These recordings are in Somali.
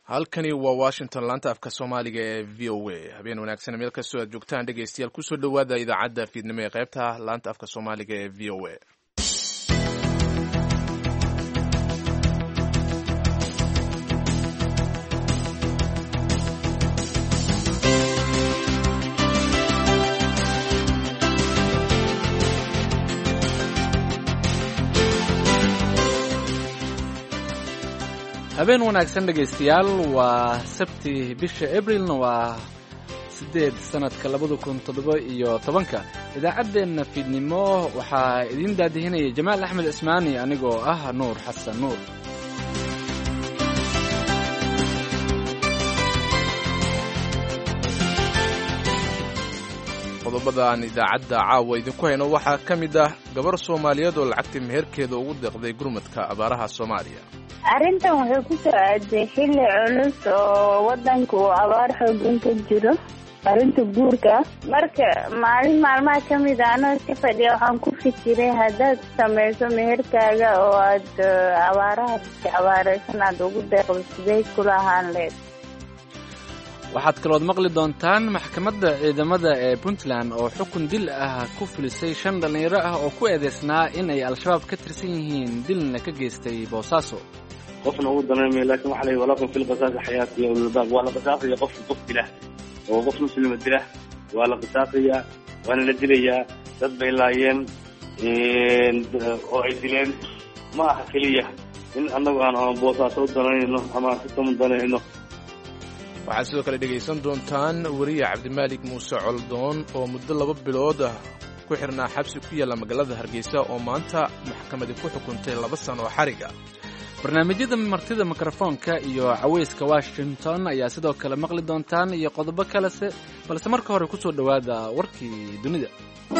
halkani waa washington laanta afka soomaaliga ee v o a habeen wanaagsan meel kastoo aad joogtaan dhegaystayaal kusoo dhowaada idaacadda fiidnimo ee qaybta laanta afka soomaaliga ee v o a habeen wanaagsan dhegaystayaal waa sabti bisha abrilna waa 8 sanadka 2017 idaacaddeenna fiidnimo waxaa idiin daadihinaya jamaal axmed cismaani anigoo ah nuur xasan nuur qodobada aan idaacadda caawa idinku hayno waxaa ka mid ah gabar soomaaliyeed oo lacagta meherkeeda ugu deeqday gurmadka abaaraha soomaaliya arrintan waxay ku soo aaday xilli culus oo wadanka uu abaar xoogan ka jiro arrinta guurka marka maalin maalmaha ka mid a anoo iska fadhiya waxaan ku fikiray haddaad samayso meherkaaga oo aad abaaraha abaaraysan aad ugu deeqdo sidee kula ahaan leed waxaad kalood maqli doontaan maxkamadda ciidamada ee puntland oo xukun dil ah ku filisay 5 dhallinyaro ah oo ku eedeysnaa in ay al-shabaab ka tirsan yihiin dilna ka geystay boosaaso qofna ugu dareemay laakiin waxa la yidhi walakum fil qisaas xayaati ya ulul baab waa la qisaasaya qof dilah oo qof muslima dilah waa la qisaasaya waana la dilayaa dad bay laayeen oo ay dileen ma aha keliya in annagu aan boosaaso danayno ama si danayno waxaad sidoo kale dhegaysan doontaan wariye cabdimaalik muuse coldoon oo muddo 2 bilood ah ku xirnaa xabsi ku yaalla magaalada hargeysa oo maanta maxkamadi ku xukuntay 2 sano oo xariga barnaamijyada martida mikrofoonka iyo cawayska washington ayaa sidoo kale maqli doontaan iyo qodobo kalese balse marka hore kusoo dhowaada warkii dunida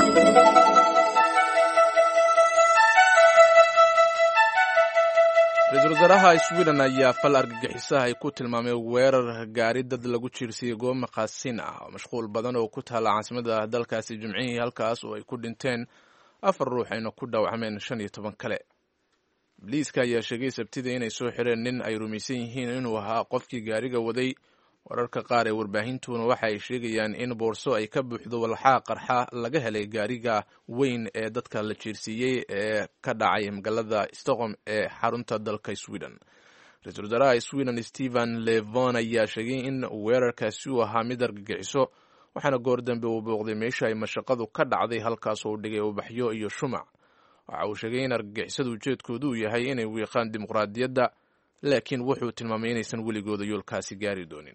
ra-iisul wasaaraha sweden ayaa fal argagixisaha ay ku tilmaamay weerar gaari dad lagu jiirsiiyey goob maqaasin ah oo mashquul badan oo ku taalla caasimada dalkaasi jimcihii halkaas oo ay ku dhinteen 4 ruux ayna ku dhaawacmeen 15 kale booliiska ayaa sheegay sabtida inay soo xireen nin ay rumaysan yihiin inuu ahaa qofkii gaariga waday wararka qaar ee warbaahintuna waxa ay sheegayaan in boorso ay ka buuxdo walxaa qarxa laga helay gaariga weyn ee dadka la jiirsiiyey ee ka dhacay magaalada stockholm ee xarunta dalka sweden ra-iisul wasaaraha sweden stephen levon ayaa sheegay in weerarkaasi uu ahaa mid argagixiso waxaana goor dambe uu booqday meesha ay mashaqadu ka dhacday halkaas oo dhigay ubaxyo iyo shumac waxa uu sheegay in argagixisada ujeedkoodu uu yahay inay wiiqaan dimuqraadiyadda laakiin wuxuu tilmaamay inaysan weligooda yoolkaasi gaari doonin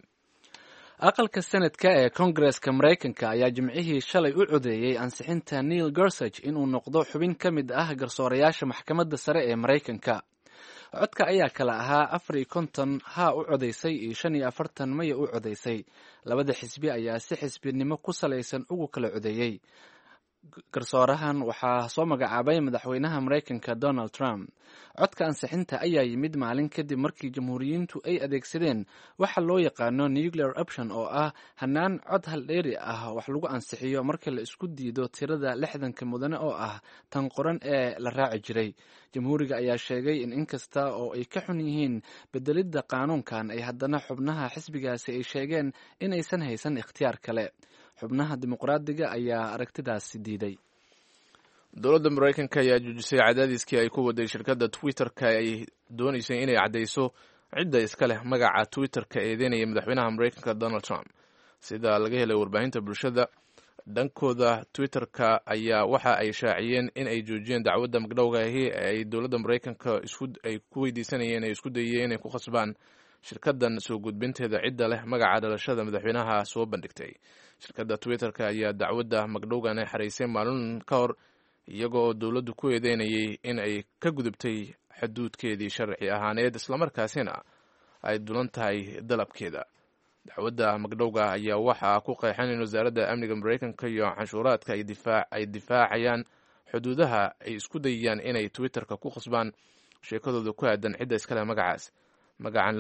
aqalka senadka ee kongareska maraykanka ayaa jimcihii shalay u codeeyey ansixinta neil gorsuch inuu noqdo xubin ka mid ah garsoorayaasha maxkamadda sare ee maraykanka codka ayaa kala ahaa 54 haa u codaysay iyo 45 maya u codaysay labada xisbi ayaa si xisbinimo ku salaysan ugu kala codeeyey garsoorahan waxaa soo magacaabay madaxweynaha maraykanka donald trump codka ansixinta ayaa yimid maalin kadib markii jamhuuriyiintu ay adeegsadeen waxa loo yaqaano nuclear option oo ah hanaan cod haldheeri ah wax lagu ansixiyo marka la isku diido tirada 60 mudane oo ah tan qoran ee la raaci jiray jamhuuriga ayaa sheegay in inkasta oo ay ka xun yihiin bedelidda qaanuunkan ay haddana xubnaha xisbigaasi ay sheegeen inaysan haysan ikhtiyaar kale xubnaha dimuqraadiga ayaa aragtidaasi diiday dowladda maraykanka ayaa joojisay cadaadiskii ay ku waday shirkadda twitter-ka ay doonaysay inay caddayso cidda iska leh magaca twitter-ka eedeynaya madaxweynaha maraykanka donald trump sida laga helay warbaahinta bulshada dhankooda twitter-ka ayaa waxa ay shaaciyeen in ay joojiyeen dacwadda magdhowgahi ay dowladda maraykanka ay ku weydiisanayeen ay isku dayeen inay ku khasbaan shirkaddan soo gudbinteeda cidda leh magaca dhalashada madaxweynaha soo bandhigtay shirkadda twitter-ka ayaa dacwadda magdhowgan ay xaraysay maalin ka hor iyagoo dowladdu ku eedeynayay in ay ka gudubtay xuduudkeedii sharci ahaaneed islamarkaasina ay dulan tahay dalabkeeda dacwadda magdhowga ayaa waxaa ku qeexan in wasaaradda amniga maraykanka iyo canshuuraadka ay difaacayaan xuduudaha ay isku dayayaan inay twitter-ka ku khasbaan sheekadooda ku aadan cidda iskale magacaas magacan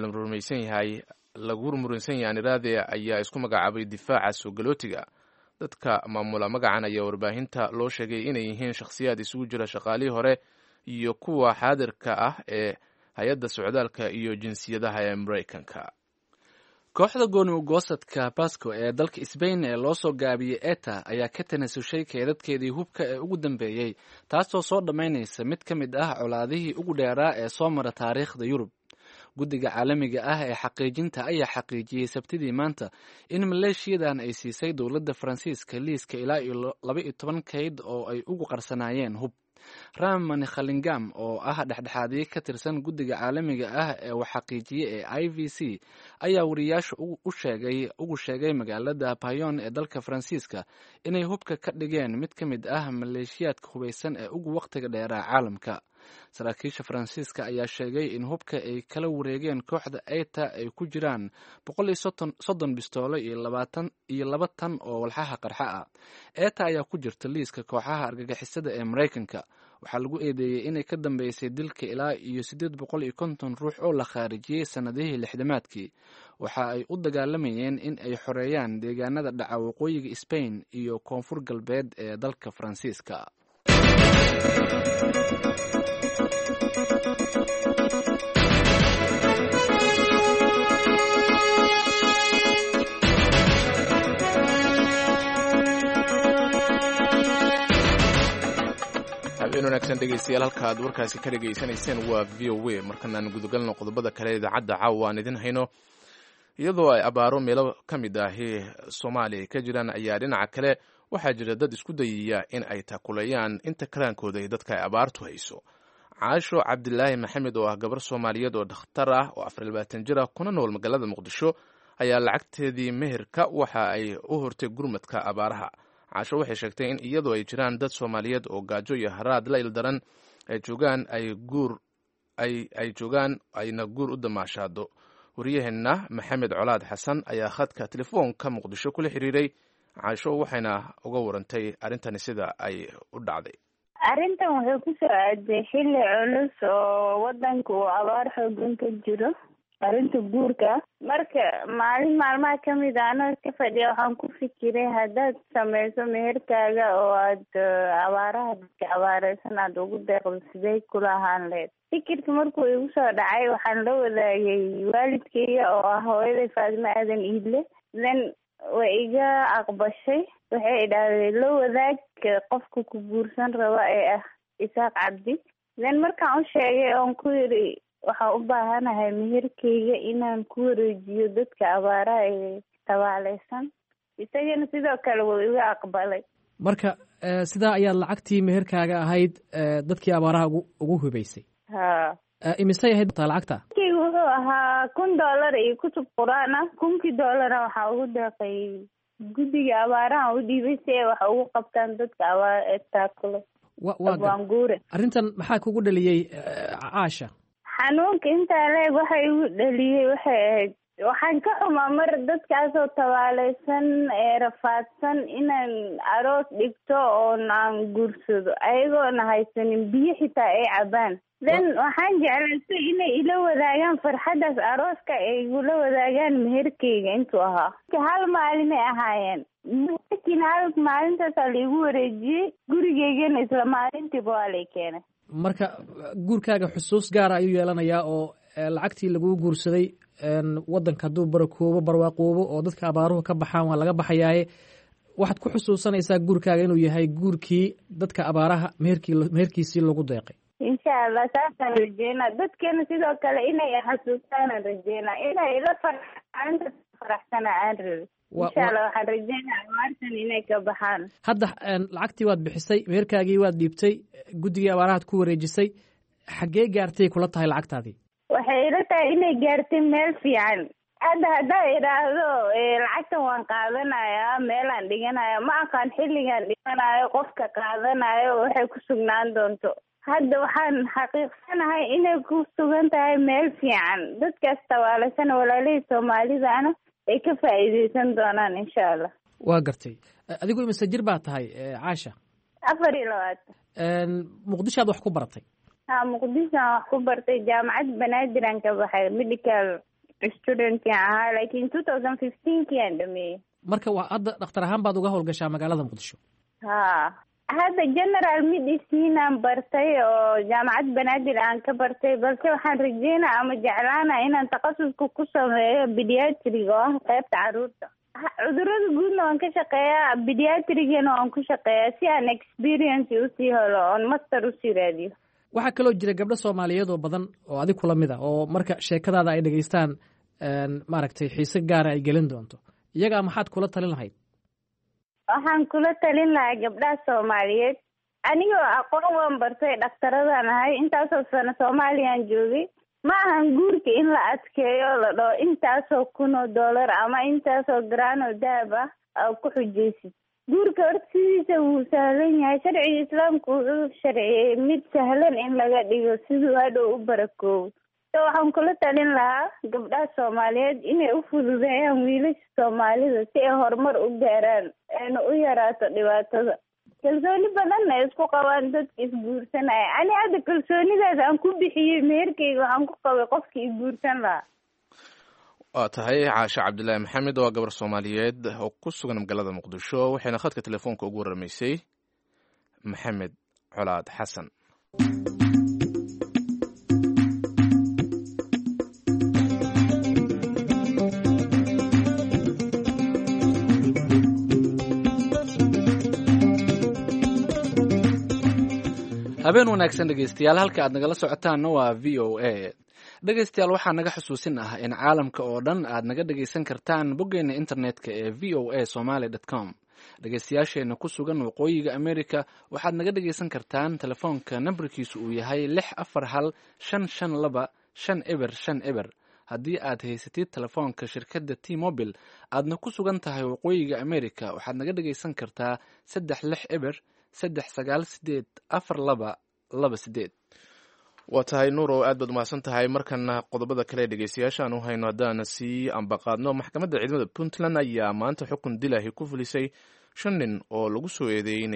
lagu muransan yahay iraade ayaa isku magacaabay difaaca soogalootiga dadka maamula magacan ayaa warbaahinta loo sheegay inay yihiin shakhsiyaad isugu jira shaqaalihii hore iyo kuwa xaadirka ah ee hay-adda socdaalka iyo jinsiyadaha ee maraykanka kooxda gooni-u-goosadka basco ee dalka sbain ee loo soo gaabiyey eta ayaa ka tanasushay keedadkeedii hubka ee ugu dambeeyey taasoo soo dhammaynaysa mid ka mid ah colaadihii ugu dheeraa ee soo mara taariikhda yurub guddiga caalamiga ah ee xaqiijinta ayaa xaqiijiyey sabtidii maanta in maleeshiyadan ay siisay dowladda faransiiska liiska ilaa iyo 12 kayd oo ay ugu qarsanaayeen hub ramani khalingam oo ah dhexdhexaadiye ka tirsan guddiga caalamiga ah ee uu xaqiijiyey ee i v c ayaa wariyaasha ugu sheegay magaalada bayon ee dalka faransiiska inay hubka ka dhigeen mid ka mid ah maleeshiyaadka hubaysan ee ugu wakhtiga dheeraa caalamka saraakiisha faransiiska ayaa sheegay in hubka ay kala wareegeen kooxda eta ay ku jiraan 130 bistoolo iyo 2 tan oo walxaha qarxa ah eta ayaa ku jirta liiska kooxaha argagixisada ee maraykanka waxaa lagu eedeeyey inay ka dambeysay dilka ilaa iyo 850 ruux oo la khaarijiyey sannadihii 60maadkii waxa ay u dagaalamayeen in ay xoreeyaan deegaanada dhaca waqooyiga Spain iyo koonfur galbeed ee dalka faransiiska. habeen wanaagsan dhegeystayaal halka aad warkaasi ka dhegaysanayseen waa v o a markanaan gudagalno qodobada kale idaacadda caawa aan idin hayno iyadoo ay abaaro meelo ka mid ahi soomaaliya ka jiraan ayaa dhinaca kale waxaa jira dad isku dayaya in ay takulayaan inta karaankooda ay dadka ay abaartu hayso caasho cabdilaahi maxamed oo ah gabar soomaaliyeed oo dhakhtar ah oo 24 jir ah kuna nool magaalada muqdisho ayaa lacagteedii meherka waxa ay u hortay gurmadka abaaraha caasho waxay sheegtay in iyadoo ay jiraan dad soomaaliyeed oo gaajo iyo haraad la ildaran ay joogaan ayna guur u damaashaado wariyaheenna maxamed colaad xasan ayaa khadka telefoonka muqdisho kula xiriiray caasho waxayna uga warantay arrintani sida ay u dhacday. arrintan waxay ku soo aaday xilli culus oo wadanka uu abaar xoogan ka jiro arrinta guurka marka maalin maalmaha kamid a anoo iska fadhiya waxaan ku fikiray haddaad sameyso meherkaaga oo aad abaaraha dadka abaareysan aada ugu deeqdo sidee kula ahaan leed fikirka markuu igu soo dhacay waxaan la wadaagay waalidkeyga oo ah hooyaday faadimo aadan iidle then way iga aqbashay waxay idhaahdeen la wadaag qofka ku guursan raba ee ah isaaq cabdi then markaan u sheegay oon ku yidhi waxaan u baahanahay meherkeyga inaan ku wareejiyo dadka abaaraha ee tabaaleysan isagana sidoo kale wuu iga aqbalay. marka sidaa ayaad lacagtii meherkaaga ahayd dadkii abaaraha ugu hubaysay. ha imisay ahayd lacagta? keyga wuxuu ahaa $1 iyo kutub quraan ah $1,000 waxaa ugu deeqay guddiga abaaraha u dhiibay si ay wax ugu qabtaan dadka taakulo waanguure. arrintan maxaa kugu dhaliyey caasha? xanuunka intaa leeg waxa igu dhaliyey waxay ahayd waxaan ka xumaa mar dadkaasoo tabaaleysan ee rafaadsan inaan aroos dhigto oon aan guursado ayagoona haysanin biyo xitaa ay cabaan then waxaan jeclaystay inay ila wadaagaan farxaddaas arooska ay igula wadaagaan meherkeyga intuu ahaa hal maalinay ahaayeen laakiin hal maalintaasaa laigu wareejiyey gurigeygana isla maalintiiba waa lay keenay. marka guurkaaga xusuus gaara ayuu yeelanayaa oo lacagtii laguu guursaday wadanka hadduu barwaaqoobo oo dadka abaaruhu ka baxaan waa laga baxayaaye waxaad ku xusuusanaysaa guurkaaga inuu yahay guurkii dadka abaaraha meherkiisii lagu deeqay. insha allah saasaan rajeynaa dadkeena sidoo kale inay xasuustaanaan rajeynaa inay ila faraxsana aan rabi insha allah waxaan rajeynaa abaartan inay ka baxaan. hadda lacagtii waad bixisay meherkaagii waad dhiibtay guddigii abaarahaad ku wareejisay xaggee gaartay kula tahay lacagtaadii? waxay ila tahay inay gaartay meel fiican. hadda haddaa idhaahdo lacagtan waan qaadanayaa meelaan dhiganaya ma aqaan xilligaan dhiganayo qofka qaadanayo waxay ku sugnaan doonto. hadda waxaan xaqiiqsanahay inay ku sugan tahay meel fiican dadkaas tabaaleysan walaalihii soomaalidana ay ka faa'iideysan doonaan insha allah. waa gartay. adigu imise jir baa tahay caasha? 24. muqdishoaad wax ku baratay? ha muqdishoan wax ku bartay jaamacad banaadir aan ka baxay medical student ahaa laakiin 2015 aan dhameeyey. marka hadda dhakhtar ahaan baad uga howlgashaa magaalada muqdisho? ha hadda general medicine aan bartay oo jaamacad banaadir aan ka bartay, balse waxaan rajeynaa ama jeclaana inaan takhasuska ku sameeyo pediatric oo ah qaybta caruurta. cudurada guudna waan ka shaqeeyaa, pediatrigana waan ku shaqeeyaa si aan experience usii helo oon master usii raadiyo. waxaa kaloo jira gabdho soomaaliyeed oo badan oo adig kula mid a oo marka sheekadaada ay dhegaystaan maaragtay xiise gaara ay gelin doonto, iyagaa maxaad kula talin lahayd? waxaan kula talin lahaa gabdhaha soomaaliyeed, anigoo aqoon waan bartay, dhakhtaradaan ahay, intaasoo sano soomaaliyaan joogay. ma ahan guurka in la adkeeyo la dhaho intaasoo kun oo dollar ama intaasoo garaan oo dahab ah ku xujaysid. guurka horta sidiisa wuu sahlan yahay, sharciga islaamku wuxuu sharciyey mid sahlan in laga dhigo siduu hadhow u barakoobo. so waxaan kula talin lahaa gabdhaha soomaaliyeed inay u fududeeyaan wiilasha soomaalida si ay horumar u gaaraan ayna u yaraato dhibaatada. kalsooni badanna ay isku qabaan dadka isguursanaya. ani hadda kalsoonidaas aan ku bixiyey meherkeyga waxaan ku qabay qofka isguursan lahaa. waa tahay caashe cabdilaahi maxamed waa gabar soomaaliyeed oo ku sugan magaalada muqdisho, waxayna khadka telefoonka ugu waramaysay maxamed colaad xasan. habeen wanaagsan dhegeystayaal, halka aad nagala socotaanna waa v o a. dhegeystayaal, waxaa naga xusuusin ah in caalamka oo dhan aad naga dhegeysan kartaan boggeena internetka ee voasomali.com. dhegeystayaasheena ku sugan waqooyiga america waxaad naga dhegeysan kartaan telefoonka nambarkiisu uu yahay 641-552-500. haddii aad haysatid telefoonka shirkadda T-Mobile aadna ku sugan tahay waqooyiga america waxaad naga dhegeysan kartaa 360-398-4228. waa tahay nuur oo aad baad umahadsan tahay. markana qodobada kale dhegeystayaasha aan u hayno haddaan sii ambaqaadno, maxkamadda ciidamada puntland ayaa maanta xukun dilaahi ku fulisay 5 nin oo lagu soo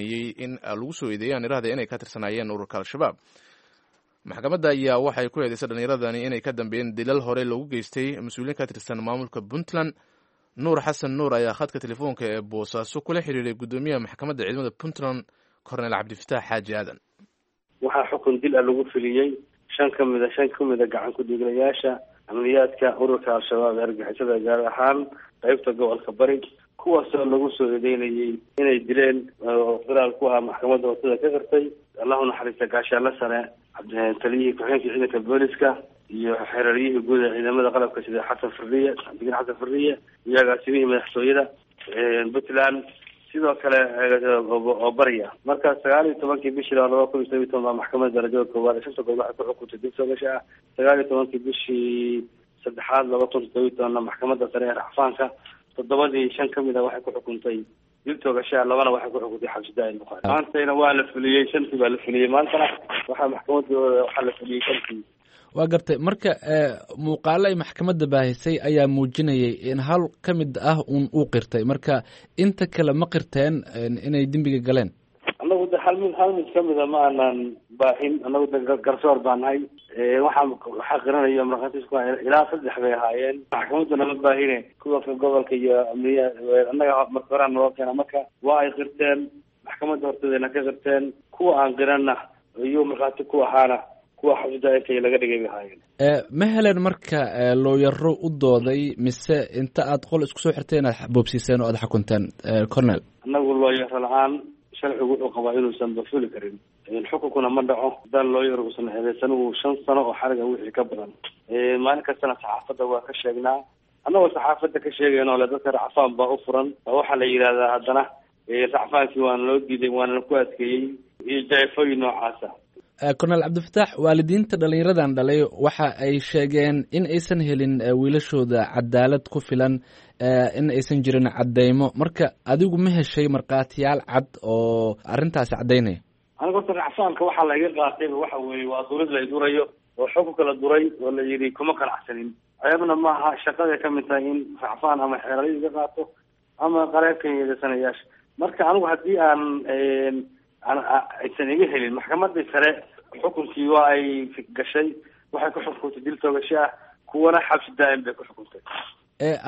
eedeeyaan iraahda inay ka tirsanaayeen ururka al-shabaab. maxkamadda ayaa waxay ku eedeysay dhallinyaradani inay ka dambeeyeen dilal hore loogu geystay mas-uuliyiin ka tirsan maamulka puntland. nuur xasan nuur ayaa khadka telefoonka ee boosaaso kula xiriiray guddoomiyaha maxkamadda ciidamada puntland korneyl cabdifataax xaaji aadan. waxaa xukun dil ah lagu fuliyey shan ka mida gacan ku-dhiiglayaasha amniyaadka ururka al-shabaab ee argixisada, gaar ahaan qeybta gobolka bari, kuwaasoo lagu soo eedeynayay inay dileen oo firaal ku ah maxkamadda wadada ka qirtay. allahu naxariista gaashaanle sare taliyihii ku-xigeenka ciidanka booliska iyo xereeryihii guud ee ciidamada qalabka sida cabdigan xasan furriye iyo agaasimihii madaxtooyada puntland, sidoo kale oo barya. marka 19 bishii 2017 baa maxkamadda darajada koowaad ee shanta gobol waxay ku xukuntay dil soogasha ah. 19 bishii 3aad 2017 maxkamadda sare ee racfaanka 7 ka mid a waxay ku xukuntay dil toogasha, 2 waxay ku xukuntay xabsi daa'im. maantana waa la fuliyey, 5 baa la fuliyey. maantana waxaa la fuliyey 5. waa gartay. marka muuqaalo ay maxkamadda baahisay ayaa muujinayay in hal ka mid ah uu qirtay, marka inta kale ma qirteen inay dembiga galeen? anagu de hal mid kamida ma aanan baahin, anagu de garsoor baan nahay. waxaa qiranayo markhaatiisku ilaa 3 bay ahaayeen. maxkamadduna ma baahine kuwa gobolka iyo amniya annaga marka horaan noo keena. marka waa ay qirteen, maxkamadda horteedana ka qirteen. kuwa aan qiranna iyo markhaati ku ahaana kuwa xabsida intay laga dhigay bay ahaayeen. ma heleen marka looyaro u dooday mise inta aad qol isku soo xirteen aad boobsiiseen oo aad xukunteen cornel? anagu looyaro la-aan sharcigu wuxuu qabaa inuusan bafuli karin. xukunkuna ma dhaco hadaan looyar uusan eedeysan 5 sano oo xariga wixii ka badan. maalin kastana saxaafadda waa ka sheegnaa. annagoo saxaafadda ka sheegayno le dadka racfaan baa u furan, waxaa la yidhahdaa haddana racfaankii waana loo diiday, waana ku adkeeyey iyo jaefooyin noocaasa. cornel cabdifataax, waalidiinta dhallinyaradan dhalay waxa ay sheegeen in aysan helin wiilashooda cadaalad ku filan, in aysan jirin cadeymo. marka adigu ma heshay markhaatiyaal cad oo arrintaasi caddaynaya? aniga horta racfaanka waxaa laiga qaatay waxa weeye waa durid la durayo oo xukunka la duray oo la yidhi kuma qanacsanin. ceebna maaha, shaqaday ka mid tahay in racfaan ama xeelada iga qaato ama qareebkan yeedasanayaasha. marka anigu haddii aysan iga helin, maxkamadii sare xukunkii waa ay gashay, waxay ku xukuntay dil toogasho ah, kuwana xabsi daa'im bay ku xukuntay.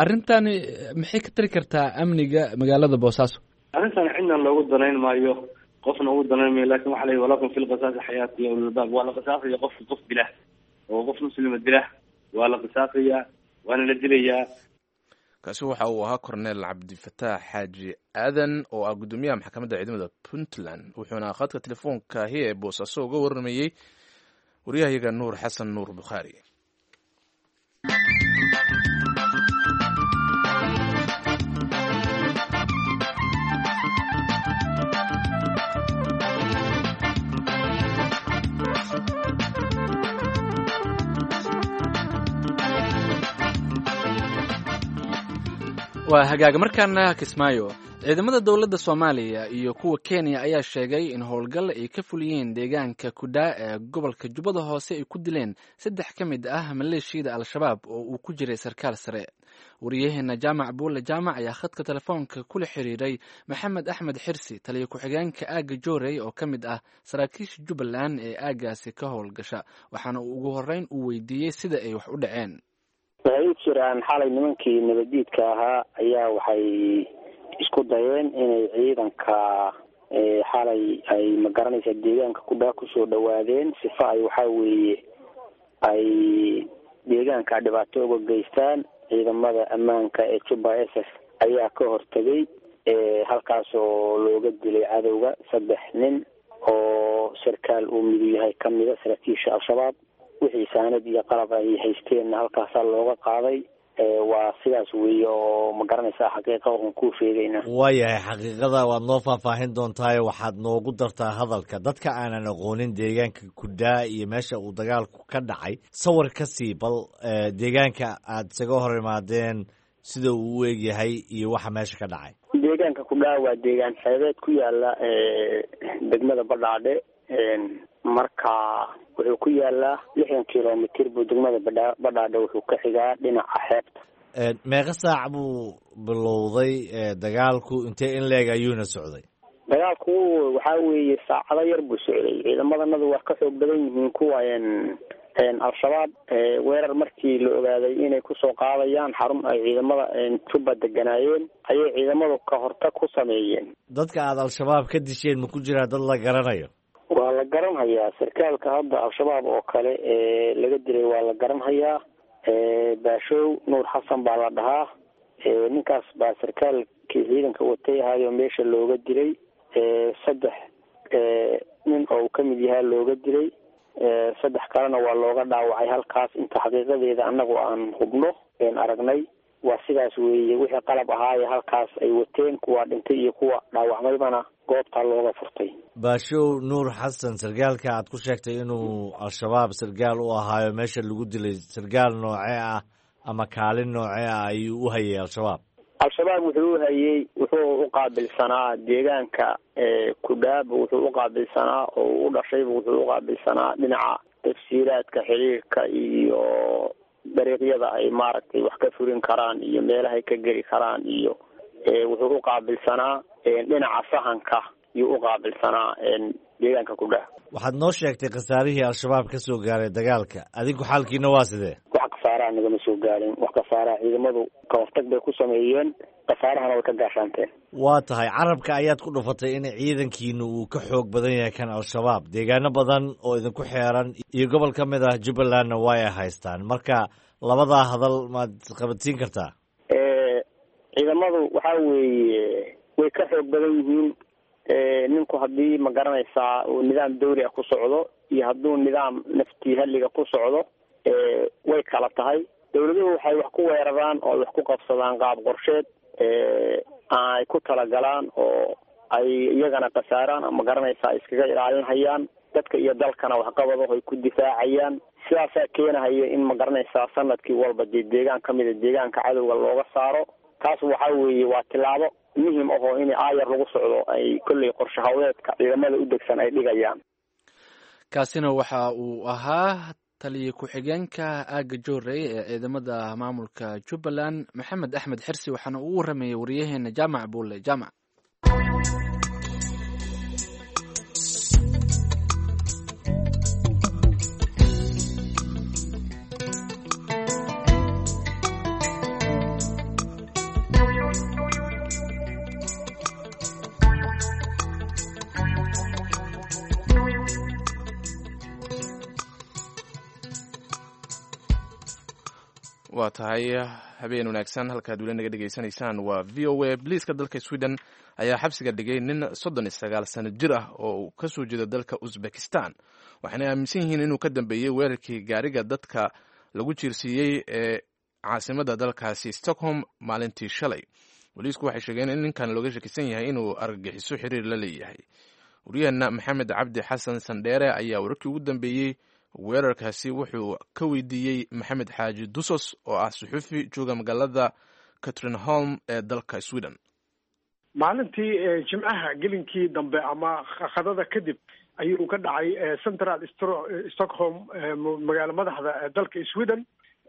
arrintani maxay ka tari kartaa amniga magaalada boosaaso? arrintan cidna loogu danayn maayo. qofna uu dareemayo laakiin waxaa la yidhi walakum fi lqisaasi xayaati ya ulilbaab waa la qisaasaya qofka qof dila oo qof muslima dila waa la qisaasaya waana la dilayaa. kaasi waxa uu ahaa korneel cabdifataax xaaji aadan oo ah gudoomiyaha maxkamadda ciidamada puntland wuxuuna khadka telefoonkahi ee boosaaso uga warramayey waryahayaga nuur xasan nuur bukhaari. waa hagaaga markaana kismaayo. ciidamada dowladda soomaaliya iyo kuwa kenya ayaa sheegay in howlgal ay ka fuliyeen deegaanka kudhaa ee gobolka jubbada hoose ay ku dileen 3 ka mid ah maleeshiyada al-shabaab oo uu ku jiray sarkaal sare. wariyaheena jaamac buulle jaamac ayaa khadka telefoonka kula xiriiray maxamed axmed xirsi taliya ku-xigeenka aagga joorey oo ka mid ah saraakiisha jubbaland ee aaggaasi ka howlgasha, waxaana uu ugu horreyn uu weydiiyey sida ay wax u dhaceen. waxay u jiraan xalay nimankii nabaddiidka ahaa ayaa waxay isku dayeen inay ciidanka xalay ay magaranaysa deegaanka kudhaa kusoo dhawaadeen sifa ay waxaa weeye ay deegaanka dhibaato uga geystaan. ciidamada ammaanka ee Juba SS ayaa ka hortagay halkaas oo looga dilay cadowga 3 nin oo sarkaal uu mid yahay kamida saraakiisha al-shabaab. wixii saanad iyo qalab ay haysteen halkaas looga qaaday. waa sidaas weeye oo ma garanaysaa xaqiiqada oo ku sheegayna. waayahay xaqiiqada waad noo faahfaahin doontaa, waxaad noogu dartaa hadalka dadka aanan aqoonin deegaanka kudhaa iyo meesha uu dagaalku ka dhacay. sawir ka sii bal deegaanka aad isaga hor imaadeen sida uu u egyahay iyo waxa meesha ka dhacay. deegaanka kudhaa waa deegaan xeebeed ku yaala degmada Badhaadhe. marka wuxuu ku yaalaa 60 kilomitir buu degmada Badhaadhe wuxuu ka xigaa dhinaca xeebta. meeqa saac buu bilowday dagaalku, intee in leeg ayuuna socday? dagaalku waxaa weeye saacado yar buu socday. ciidamadannadu waa ka xoog badan yihiin kuwa al-shabaab. weerar markii la ogaaday inay kusoo qaadayaan xarun ay ciidamada Juba deganaayeen ayay ciidamadu ka hortag ku sameeyeen. dadka aad al-shabaab ka disheen ma ku jiraa dad la garanayo? waa la garanhayaa sarkaalka hadda al-shabaab oo kale laga dilay waa la garanhayaa. baashow nuur xasan baa la dhahaa. ninkaas baa sarkaalkii ciidanka watay ahaayo meesha looga dilay. 3 nin oo ka mid yahaa looga dilay. 3 kalena waa looga dhaawacay halkaas. inta xaqiiqadeeda annagu aan hubno aragnay waa sidaas weeye. wixii qalab ahaaye halkaas ay wateen kuwa dhintay iyo kuwa dhaawacmaybana goobtaa looga furtay. baashow nuur xasan, sargaalka aad ku sheegtay inuu al-shabaab sargaal u ahaayo meesha lagu dilay, sargaal noocee ah ama kaalin noocee ah ayuu u hayay al-shabaab? al-shabaab wuxuu u qaabilsanaa deegaanka kudhaab. wuxuu u qaabilsanaa oo u dhashayba wuxuu u qaabilsanaa dhinaca tafsiiraadka xiriirka iyo dariiqyada ay maaragtay wax ka furin karaan iyo meelahay ka geli karaan iyo wuxuu u qaabilsanaa dhinaca sahanka iyo u qaabilsanaa deegaanka kudhaa. waxaad noo sheegtay khasaarihii al-shabaab ka soo gaaray dagaalka. adigu xaalkiina waa sidee? wax khasaaraha nagama soo gaarin. wax khasaaraha ciidamadu ka hortag bay ku sameeyeen. khasaarahana way ka gaashaanteen. waa tahay carabka ayaad ku dhufatay in ciidankiina uu ka xoog badan yahay kan al-shabaab. deegaano badan oo idinku xeeran iyo gobol ka mid ah Jubbalandna way haystaan. marka labadaa hadal maad qabatiin kartaa? ciidamadu waxaa weeye way ka xoog badan yihiin. ninku haddii ma garanaysaa uu nidaam dawli ah ku socdo iyo hadduu nidaam naftii halliga ku socdo way kala tahay. dawladuhu waxay wax ku weeraraan oo wax ku qabsadaan qaab qorsheed ay ku talagalaan oo ay iyagana khasaaraan ama garanaysaa iskaga ilaalinhayaan. dadka iyo dalkana waxqabado ay ku difaacayaan. sidaasaa keenahaya in ma garanaysaa sanadkii walba deegaan ka mida deegaanka cadowga looga saaro. taas waxaa weeye waa tilaabo muhiim ah oo in aayar lagu socdo ay kolley qorshe hawleedka ciidamada u degsan ay dhigayaan. kaasina waxa uu ahaa taliya ku-xigeenka aagga joorey ee ciidamada maamulka Jubbaland maxamed axmed xirsi, waxaana uu waramayay wariyaheena jaamac buulle jaamac. waa tahay habeen wanaagsan halkaad weli naga dhegaysanaysaan waa v o a. boliiska dalka sweden ayaa xabsiga dhigay nin 39 sano jir ah oo uu ka soo jeeda dalka uzbekistan, waxayna aaminsan yihiin inuu ka dambeeyey weerarkii gaariga dadka lagu jiirsiiyey ee caasimada dalkaasi Stockholm maalintii shalay. boliisku waxay sheegeen in ninkan looga shakisan yahay inuu argagixiso xiriir la leeyahay. waryaheena maxamed cabdi xasan sandheere ayaa wararkii ugu dambeeyey weerarkaasi wuxuu ka weydiiyey maxamed xaaji dusos oo ah suxufi jooga magaalada Katrineholm ee dalka Sweden. maalintii jimcaha gelinkii dambe ama khadada kadib ayuu ka dhacay central Stockholm magaalo madaxda dalka Sweden.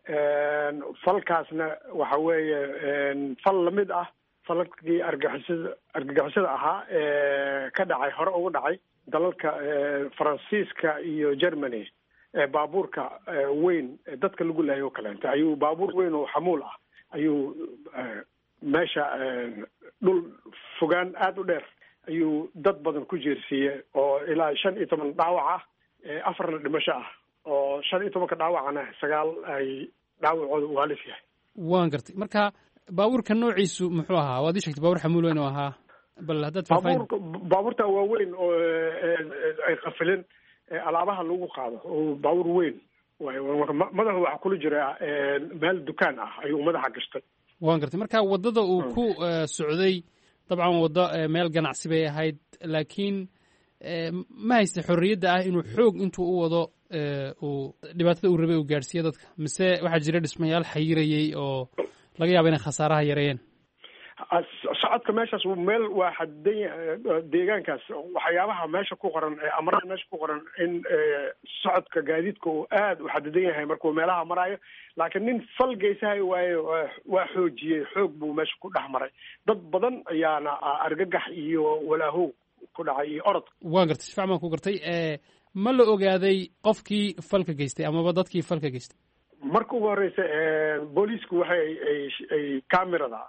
falkaasna waxa weeye fal lamid ah falkii argagixisada ahaa ka dhacay hore ugu dhacay dalalka Faransiiska iyo Germany. baabuurka weyn dadka lagu leeyahay oo kaleento ayuu baabuur weyn oo xamuul ah ayuu meesha dhul fogaan aad u dheer ayuu dad badan ku jeersiiyey oo ilaa 15 dhaawac ah 4 dhimasho ah oo 15 dhaawacana 9 ay dhaawacooda u halis yahay. waan gartay. marka baabuurka noociisu muxuu ahaa? waad ii sheegtay baabuur xamuul weyn oo ahaa, bal haddaad baabuurta waa weyn oo ay qafileen alaabaha lagu qaado oo baabuur weyn madaxa waxa kula jira meel dukaan ah ayuu madaxa gashtay. waan gartay. marka wadada uu ku socday dabcan waddo meel ganacsi bay ahayd, laakiin ma haysta xorriyadda ah inuu xoog intuu u wado uu dhibaatada uu rabay uu gaadhsiiyo dadka, mise waxaa jira dhismayaal xayirayey oo laga yaaba inay khasaaraha yareeyeen? socodka meeshaas meel waa xadidan deegaankaas waxyaabaha meesha ku qoran amarada meesha ku qoran in socodka gaadiidka uu aad u xadidan yahay markuu meelaha maraayo, laakiin nin fal geysahay waayo waa xoojiyey, xoog buu meesha ku dhex maray. dad badan ayaana argagax iyo walaahow ku dhacay iyo orod. waan gartay, si fiican baan ku gartay. ma la ogaaday qofkii falka geystay amaba dadkii falka geystay? marka ugu horeysa booliisku waxay ay camerada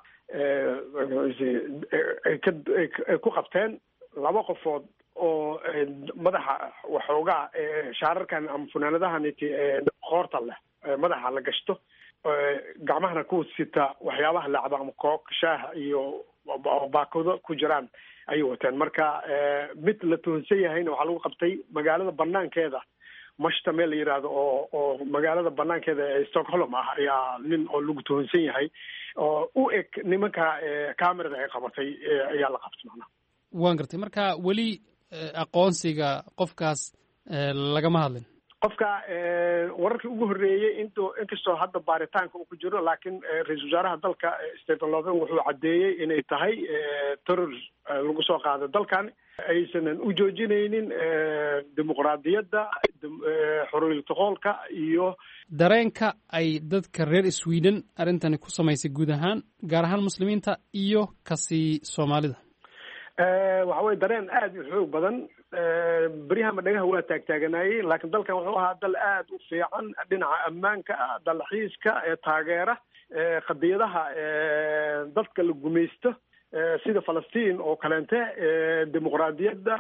ay ku qabteen 2 qofood oo madaxa waxoogaa shaararkan ama funaanadahan qoorta leh madaxa la gashto, gacmahana ku sita waxyaabaha lacaba ama kook shaaha iyo baakado ku jiraan ayay wateen. marka mid la tuhunsan yahayna waxaa lagu qabtay magaalada banaankeeda mashta meel la yidhaahdo oo magaalada banaankeeda ee Stockholm ah ayaa nin oo lagu tuhunsan yahay oo u eg nimanka camerada ay qabatay ayaa la qabtay. macnaha waan gartay. marka weli aqoonsiga qofkaas lagama hadlin? qofka wararkii ugu horreeyey inkastoo hadda baaritaanka uu ku jiro, laakiin ra-iisul wasaaraha dalka Stephen Löfven wuxuu caddeeyey inay tahay terror lagu soo qaado dalkan, aysanan u joojinaynin dimuqraadiyadda, xoriyadda iyo dareenka ay dadka reer Sweden arrintani ku samaysay guud ahaan, gaar ahaan muslimiinta iyo kasii Soomaalida. waxa weye dareen aad u xoog badan. beryaha madhagaha waa taagtaaganayeen, laakiin dalkan wuxuu ahaa dal aad u fiican dhinaca ammaanka, dalxiiska, taageera qadiyadaha dadka la gumaysto sida Falastiin oo kaleente, dimuqraadiyadda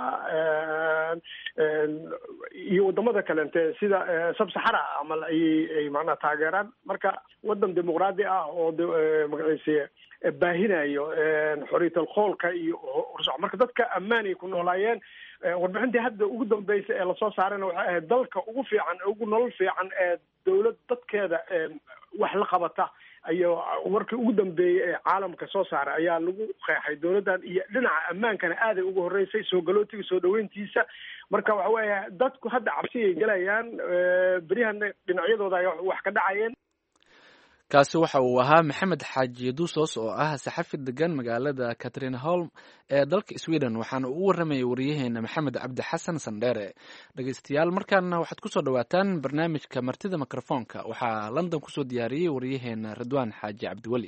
iyo wadamada kaleente sida Sub-Sahara ama ay macnaha taageeraan. marka wadan dimuqraadi ah oo magaciisa baahinayo xoriyadda qoolka iyo marka dadka ammaan ay ku noolaayeen. warbixintii hadda ugu dambeysay ee lasoo saarayna waxay ahayd dalka ugu fiican ugu nolol fiican ee dawlad dadkeeda wax la qabata ayaa warkii ugu dambeeyey ee caalamka soo saaray ayaa lagu qeexay dawladdan, iyo dhinaca ammaankana aaday ugu horeysay soo galootiga soo dhaweyntiisa. marka waxa weeye dadku hadda cabsi ay galayaan, beryahana dhinacyadooda ay wax ka dhacayeen. kaasi waxa uu ahaa maxamed xaaji dusos oo ah saxafi degan magaalada Katrineholm ee dalka Sweden, waxaana uu waramayay wariyaheena maxamed cabdi xasan sandheere. dhegeystayaal, markaana waxaad ku soo dhawaataan barnaamijka martida mikrofoonka. waxaa London ku soo diyaariyey wariyaheena Ridwaan Xaaji Cabdiwali.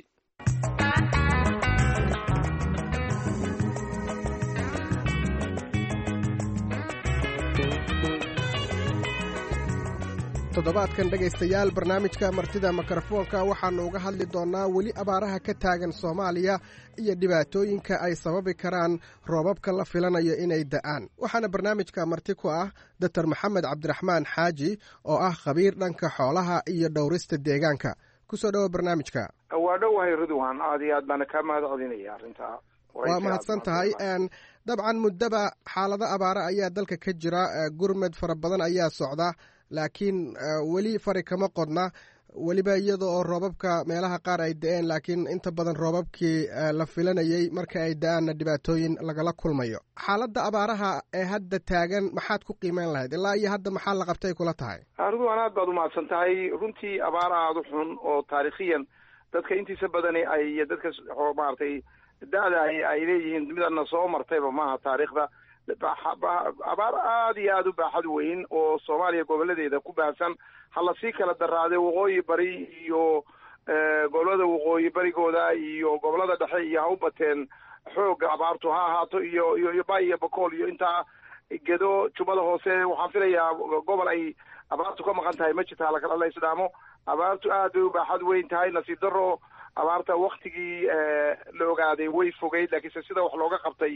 toddobaadkan dhegaystayaal barnaamijka martida mikrofoonka waxaannu uga hadli doonnaa weli abaaraha ka taagan Soomaaliya iyo dhibaatooyinka ay sababi karaan roobabka la filanayo inay da'aan. waxaana barnaamijka marti ku ah Dr. Maxamed Cabdiraxmaan Xaaji oo ah khabiir dhanka xoolaha iyo dhowrista deegaanka. kusoo dhawo barnaamijka. waa dhowahay ridwan, aad iyo aad baana kaa mahad celinaya arrintaa. waa mahadsan tahay. dabcan muddaba xaalado abaara ayaa dalka ka jira, gurmed fara badan ayaa socda, laakiin weli fari kama qodna, weliba iyada oo roobabka meelaha qaar ay da-een, laakiin inta badan roobabkii la filanayey marka ay da-aanna dhibaatooyin lagala kulmayo. xaaladda abaaraha ee hadda taagan maxaad ku qiimeyn lahayd? ilaa iyo hadda maxaa la qabtay kula tahay? ridwan, aad baad umahadsan tahay. runtii abaara aada u xun oo taariikhiyan dadka intiisa badani ay dadka maaragtay da-da ay leeyihiin midana soo martayba maaha taariikhda. abaar aada iyo aada u baaxad weyn oo soomaaliya goboladeeda ku baahsan, ha lasii kala daraaday waqooyi bari iyo gobolada waqooyi barigooda iyo gobolada dhexe iyo ha u bateen xooga abaartu ha ahaato iyo bay iyo bakool iyo intaa gedo jubbada hoose. waxaan filayaa gobol ay abaartu ka maqan tahay ma jirta, la isdhaamo. abaartu aad bay u baaxad weyn tahay. nasiib daro abaarta waktigii la ogaaday way fogeyd, laakiinse sida wax looga qabtay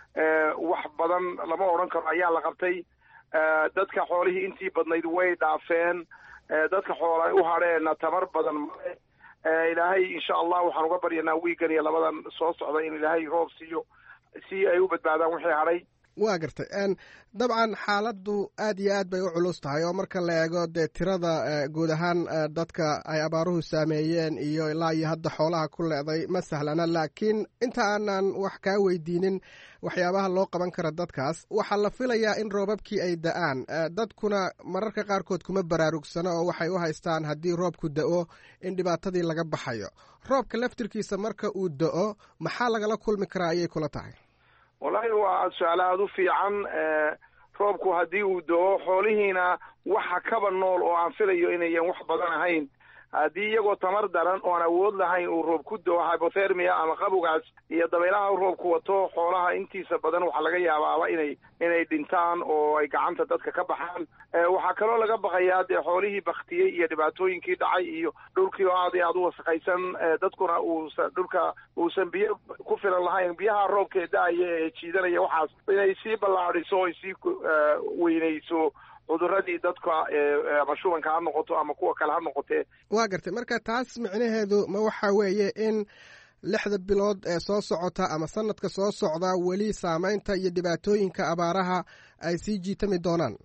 wax badan lama odhan karo ayaa la qabtay. dadka xoolihii intii badnayd way dhaafeen, dadka xoola u hadheenna tamar badan male. ilaahay insha allah waxaan uga baryanaa wiigan iyo labadan soo socda in ilaahay roob siiyo si ay u badbaadaan wixii hadhay. waa gartay. dabcan xaaladdu aad iyo aad bay u culus tahay oo marka la eego dee tirada guud ahaan dadka ay abaaruhu saameeyeen iyo ilaa iyo hadda xoolaha ku leeday ma sahlana, laakiin inta aanan wax kaa weydiinin waxyaabaha loo qaban kara dadkaas, waxaa la filayaa in roobabkii ay da-aan. dadkuna mararka qaarkood kuma baraarugsano oo waxay u haystaan haddii roobku da-o in dhibaatadii laga baxayo. roobka laftirkiisa marka uu da-o maxaa lagala kulmi karaa ayay kula tahay? wallahi waa su-aal aada u fiican. roobku haddii uu do-o xoolihiina waxa kaba nool oo aan filayo inayan wax badan ahayn, haddii iyagoo tamar daran oo aan awood lahayn uu roob ku do-o hypothermia ama qabowgaas iyo dabaylaha roobku wato, xoolaha intiisa badan waxaa laga yaabaaba inay dhintaan oo ay gacanta dadka ka baxaan. waxaa kaloo laga baqayaa dee xoolihii baktiyey iyo dhibaatooyinkii dhacay iyo dhulkii oo aad iyo aada u wasaqaysan, dadkuna dhulka uusan biyo ku filan lahayn. biyaha roobka ee da-aya ee jiidanaya waxaas inay sii ballaadhiso o ay sii weynayso cuduradii dadka ama shubanka ha noqoto ama kuwa kale ha noqotee. waa gartay. marka taas micnaheedu ma waxa weeye in 6 bilood ee soo socota ama sanadka soo socda weli saamaynta iyo dhibaatooyinka abaaraha ay sii jiitami doonaan?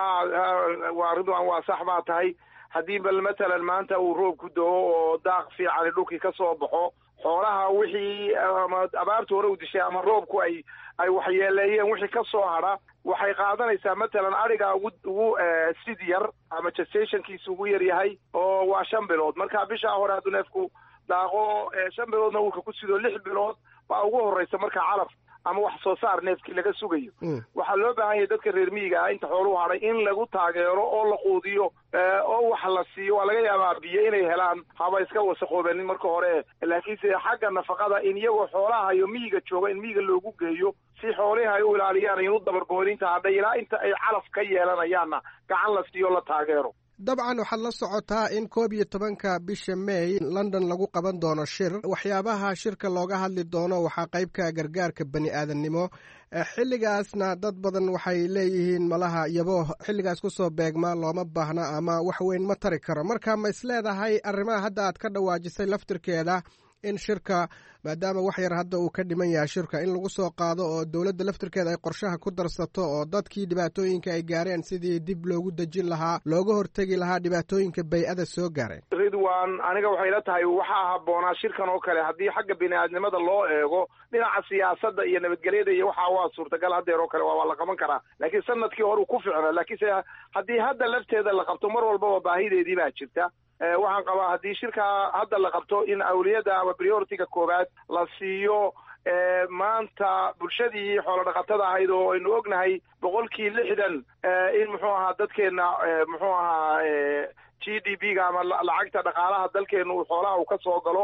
waa ridwan, waa sax baa tahay. haddii bal matalan maanta uu roobku do-o oo daaq fiican dhulkii ka soo baxo, xoolaha wixii ama abaartu hore u dishay ama roobku ay waxyeeleeyeen wixii ka soo hadha, waxay qaadanaysaa matalan ariga ugu sid yar ama gestationkiisa ugu yar yahay oo waa 5 bilood. marka bishaa hore hadduu neefku daaqo 5 biloodna wulka ku sido 6 bilood baa ugu horeysa marka calaf ama wax soo saar neefkii laga sugayo. waxaa loo baahan yahay dadka reer miyiga ah inta xooluhu hadhay in lagu taageero oo la quudiyo oo wax la siiyo. waa laga yaabaa biyo inay helaan haba iska wasaqoobenin marka hore, laakiinse xagga nafaqada in iyagoo xoolaha iyo miyiga jooga in miyiga loogu geeyo si xoolihi ay u ilaaliyaan inu dabargooninta hadhay ilaa inta ay calaf ka yeelanayaanna gacan la siiyo la taageero. dabcan waxaad la socotaa in 11 bisha May London lagu qaban doono shir. waxyaabaha shirka looga hadli doono waxaa qaybka gargaarka bani aadamnimo. xilligaasna dad badan waxay leeyihiin malaha yabo xilligaas kusoo beegma looma baahna ama wax weyn ma tari karo. marka ma isleedahay arrimaha hadda aad ka dhawaajisay laftirkeeda in shirka maadaama wax yar hadda uu ka dhiman yahay shirka in lagu soo qaado oo dowladda laftirkeeda ay qorshaha ku darsato oo dadkii dhibaatooyinka ay gaareen sidii dib loogu dejin lahaa, looga hortegi lahaa dhibaatooyinka bay-ada soo gaareen? ridwan, aniga waxay la tahay waxaa habboonaa shirkan oo kale haddii xagga bini-aadnimada loo eego, dhinaca siyaasadda iyo nabadgelyada iyo waxa waa suurtagal haddeer oo kale waa la qaban karaa, laakiin sanadkii hore uu ku ficna. laakiinse haddii hadda lafteeda la qabto mar walbaba baahideedii baa jirta. waxaan qabaa haddii shirka hadda la qabto in awliyada ama priority-ga koowaad la siiyo maanta bulshadii xoolo dhaqatada ahayd oo aynu ognahay 60% in muxuu ahaa dadkeena muxuu ahaa GDP-ga ama lacagta dhaqaalaha dalkeenu xoolaha uu ka soo galo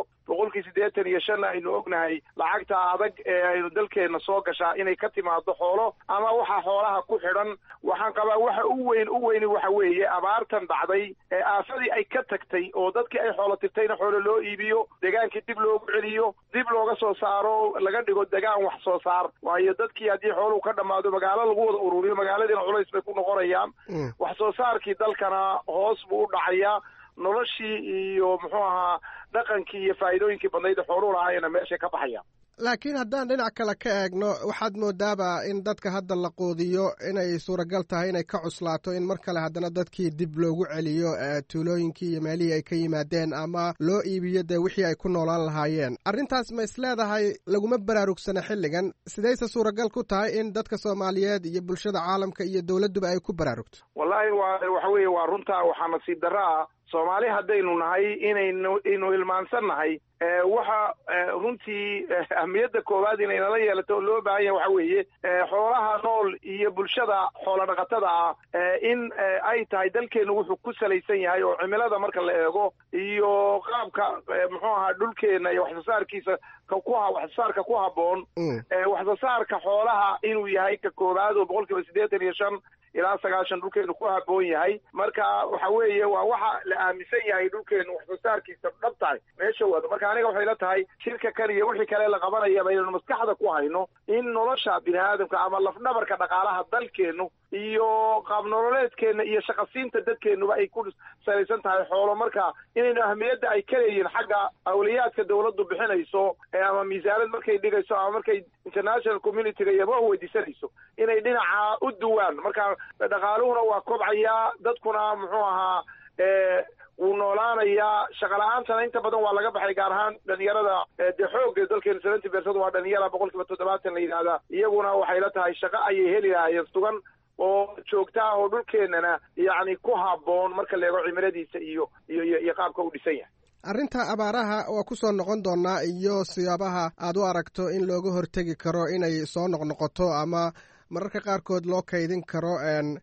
85% aynu ognahay lacagta adag ee aynu dalkeena soo gashaa inay ka timaado xoolo ama waxa xoolaha ku xidhan. waxaan qabaa waxa u weyni waxa weeye abaartan dhacday ee aafadii ay ka tagtay oo dadkii ay xoolo tirtayna xoolo loo iibiyo, degaankii dib loogu celiyo, dib looga soo saaro, laga dhigo degaan wax soo saar. waayo dadkii haddii xooluhu ka dhammaado magaalo lagu wada ururiyo magaaladiina culays bay ku noqonayaan. wax soo saarkii dalkana hoos buu u dhacayaa. noloshii iyo muxuu ahaa dhaqankii iyo faa'iidooyinkii badnayd xooluhu lahaayena meeshay ka baxayaan. laakiin haddaan dhinac kale ka eegno waxaad moodaaba in dadka hadda la quudiyo inay suuragal tahay inay ka cuslaato in mar kale haddana dadkii dib loogu celiyo tuulooyinkii iyo meelihii ay ka yimaadeen ama loo iibiyo dee wixii ay ku noolaan lahaayeen. arrintaas ma isleedahay laguma baraarugsana xilligan, sidayse suuragal ku tahay in dadka Soomaaliyeed iyo bulshada caalamka iyo dowladduba ay ku baraarugto? wallahi waxa weeye waa runtaa. waxaa nasiib darro ah Soomaali haddaynu nahay inaynu hilmaansan nahay waxa runtii ahmiyadda koowaad inay nala yeelato oo loo baahan yahay waxa weeye xoolaha nool iyo bulshada xoola dhaqatada ah in ay tahay dalkeenu wuxuu ku salaysan yahay oo cimilada marka la eego iyo qaabka muxuu ahaa dhulkeena iyo waxsoosaarkiisa waxsoosaarka ku habboon waxsoosaarka xoolaha inuu yahay ka koowaad oo 85% ilaa 90 dhulkeenu ku habboon yahay. marka waxa weeye waa waxa la aaminsan yahay dhulkeenu waxsoosaarkiisa dhab tahay meesha wado. marka aniga waxay la tahay shirka kan iyo wixii kale la qabanaya baynu maskaxda ku hayno in nolosha bini'aadamka ama lafdhabarka dhaqaalaha dalkeenu iyo qaab nololeedkeena iyo shaqasiinta dadkeenuba ay ku salaysan tahay xoolo. marka inaynu ahmiyadda ay ka leeyihiin xagga awliyaadka dawladdu bixinayso ama miisaanad markay dhigayso ama markay international community-ga iyaba weydiisanayso inay dhinaca u duwaan. marka dhaqaaluhuna waa kobcayaa, dadkuna muxuu ahaa wuu noolaanayaa. shaqala-aantana inta badan waa laga baxay, gaar ahaan dhalinyarada dee xoogga dalkeenu 70% waa dhalinyara 70% la yidhaahdaa. iyaguna waxay la tahay shaqo ayay heli lahaayeen sugan oo joogtaa oo dhulkeenana yacni ku habboon marka la eego cimiladiisa iyo qaabka u dhisan yahay. arrinta abaaraha waa ku soo noqon doonaa iyo siyaabaha aad u aragto in looga hortegi karo inay soo noqnoqoto ama mararka qaarkood loo kaydin karo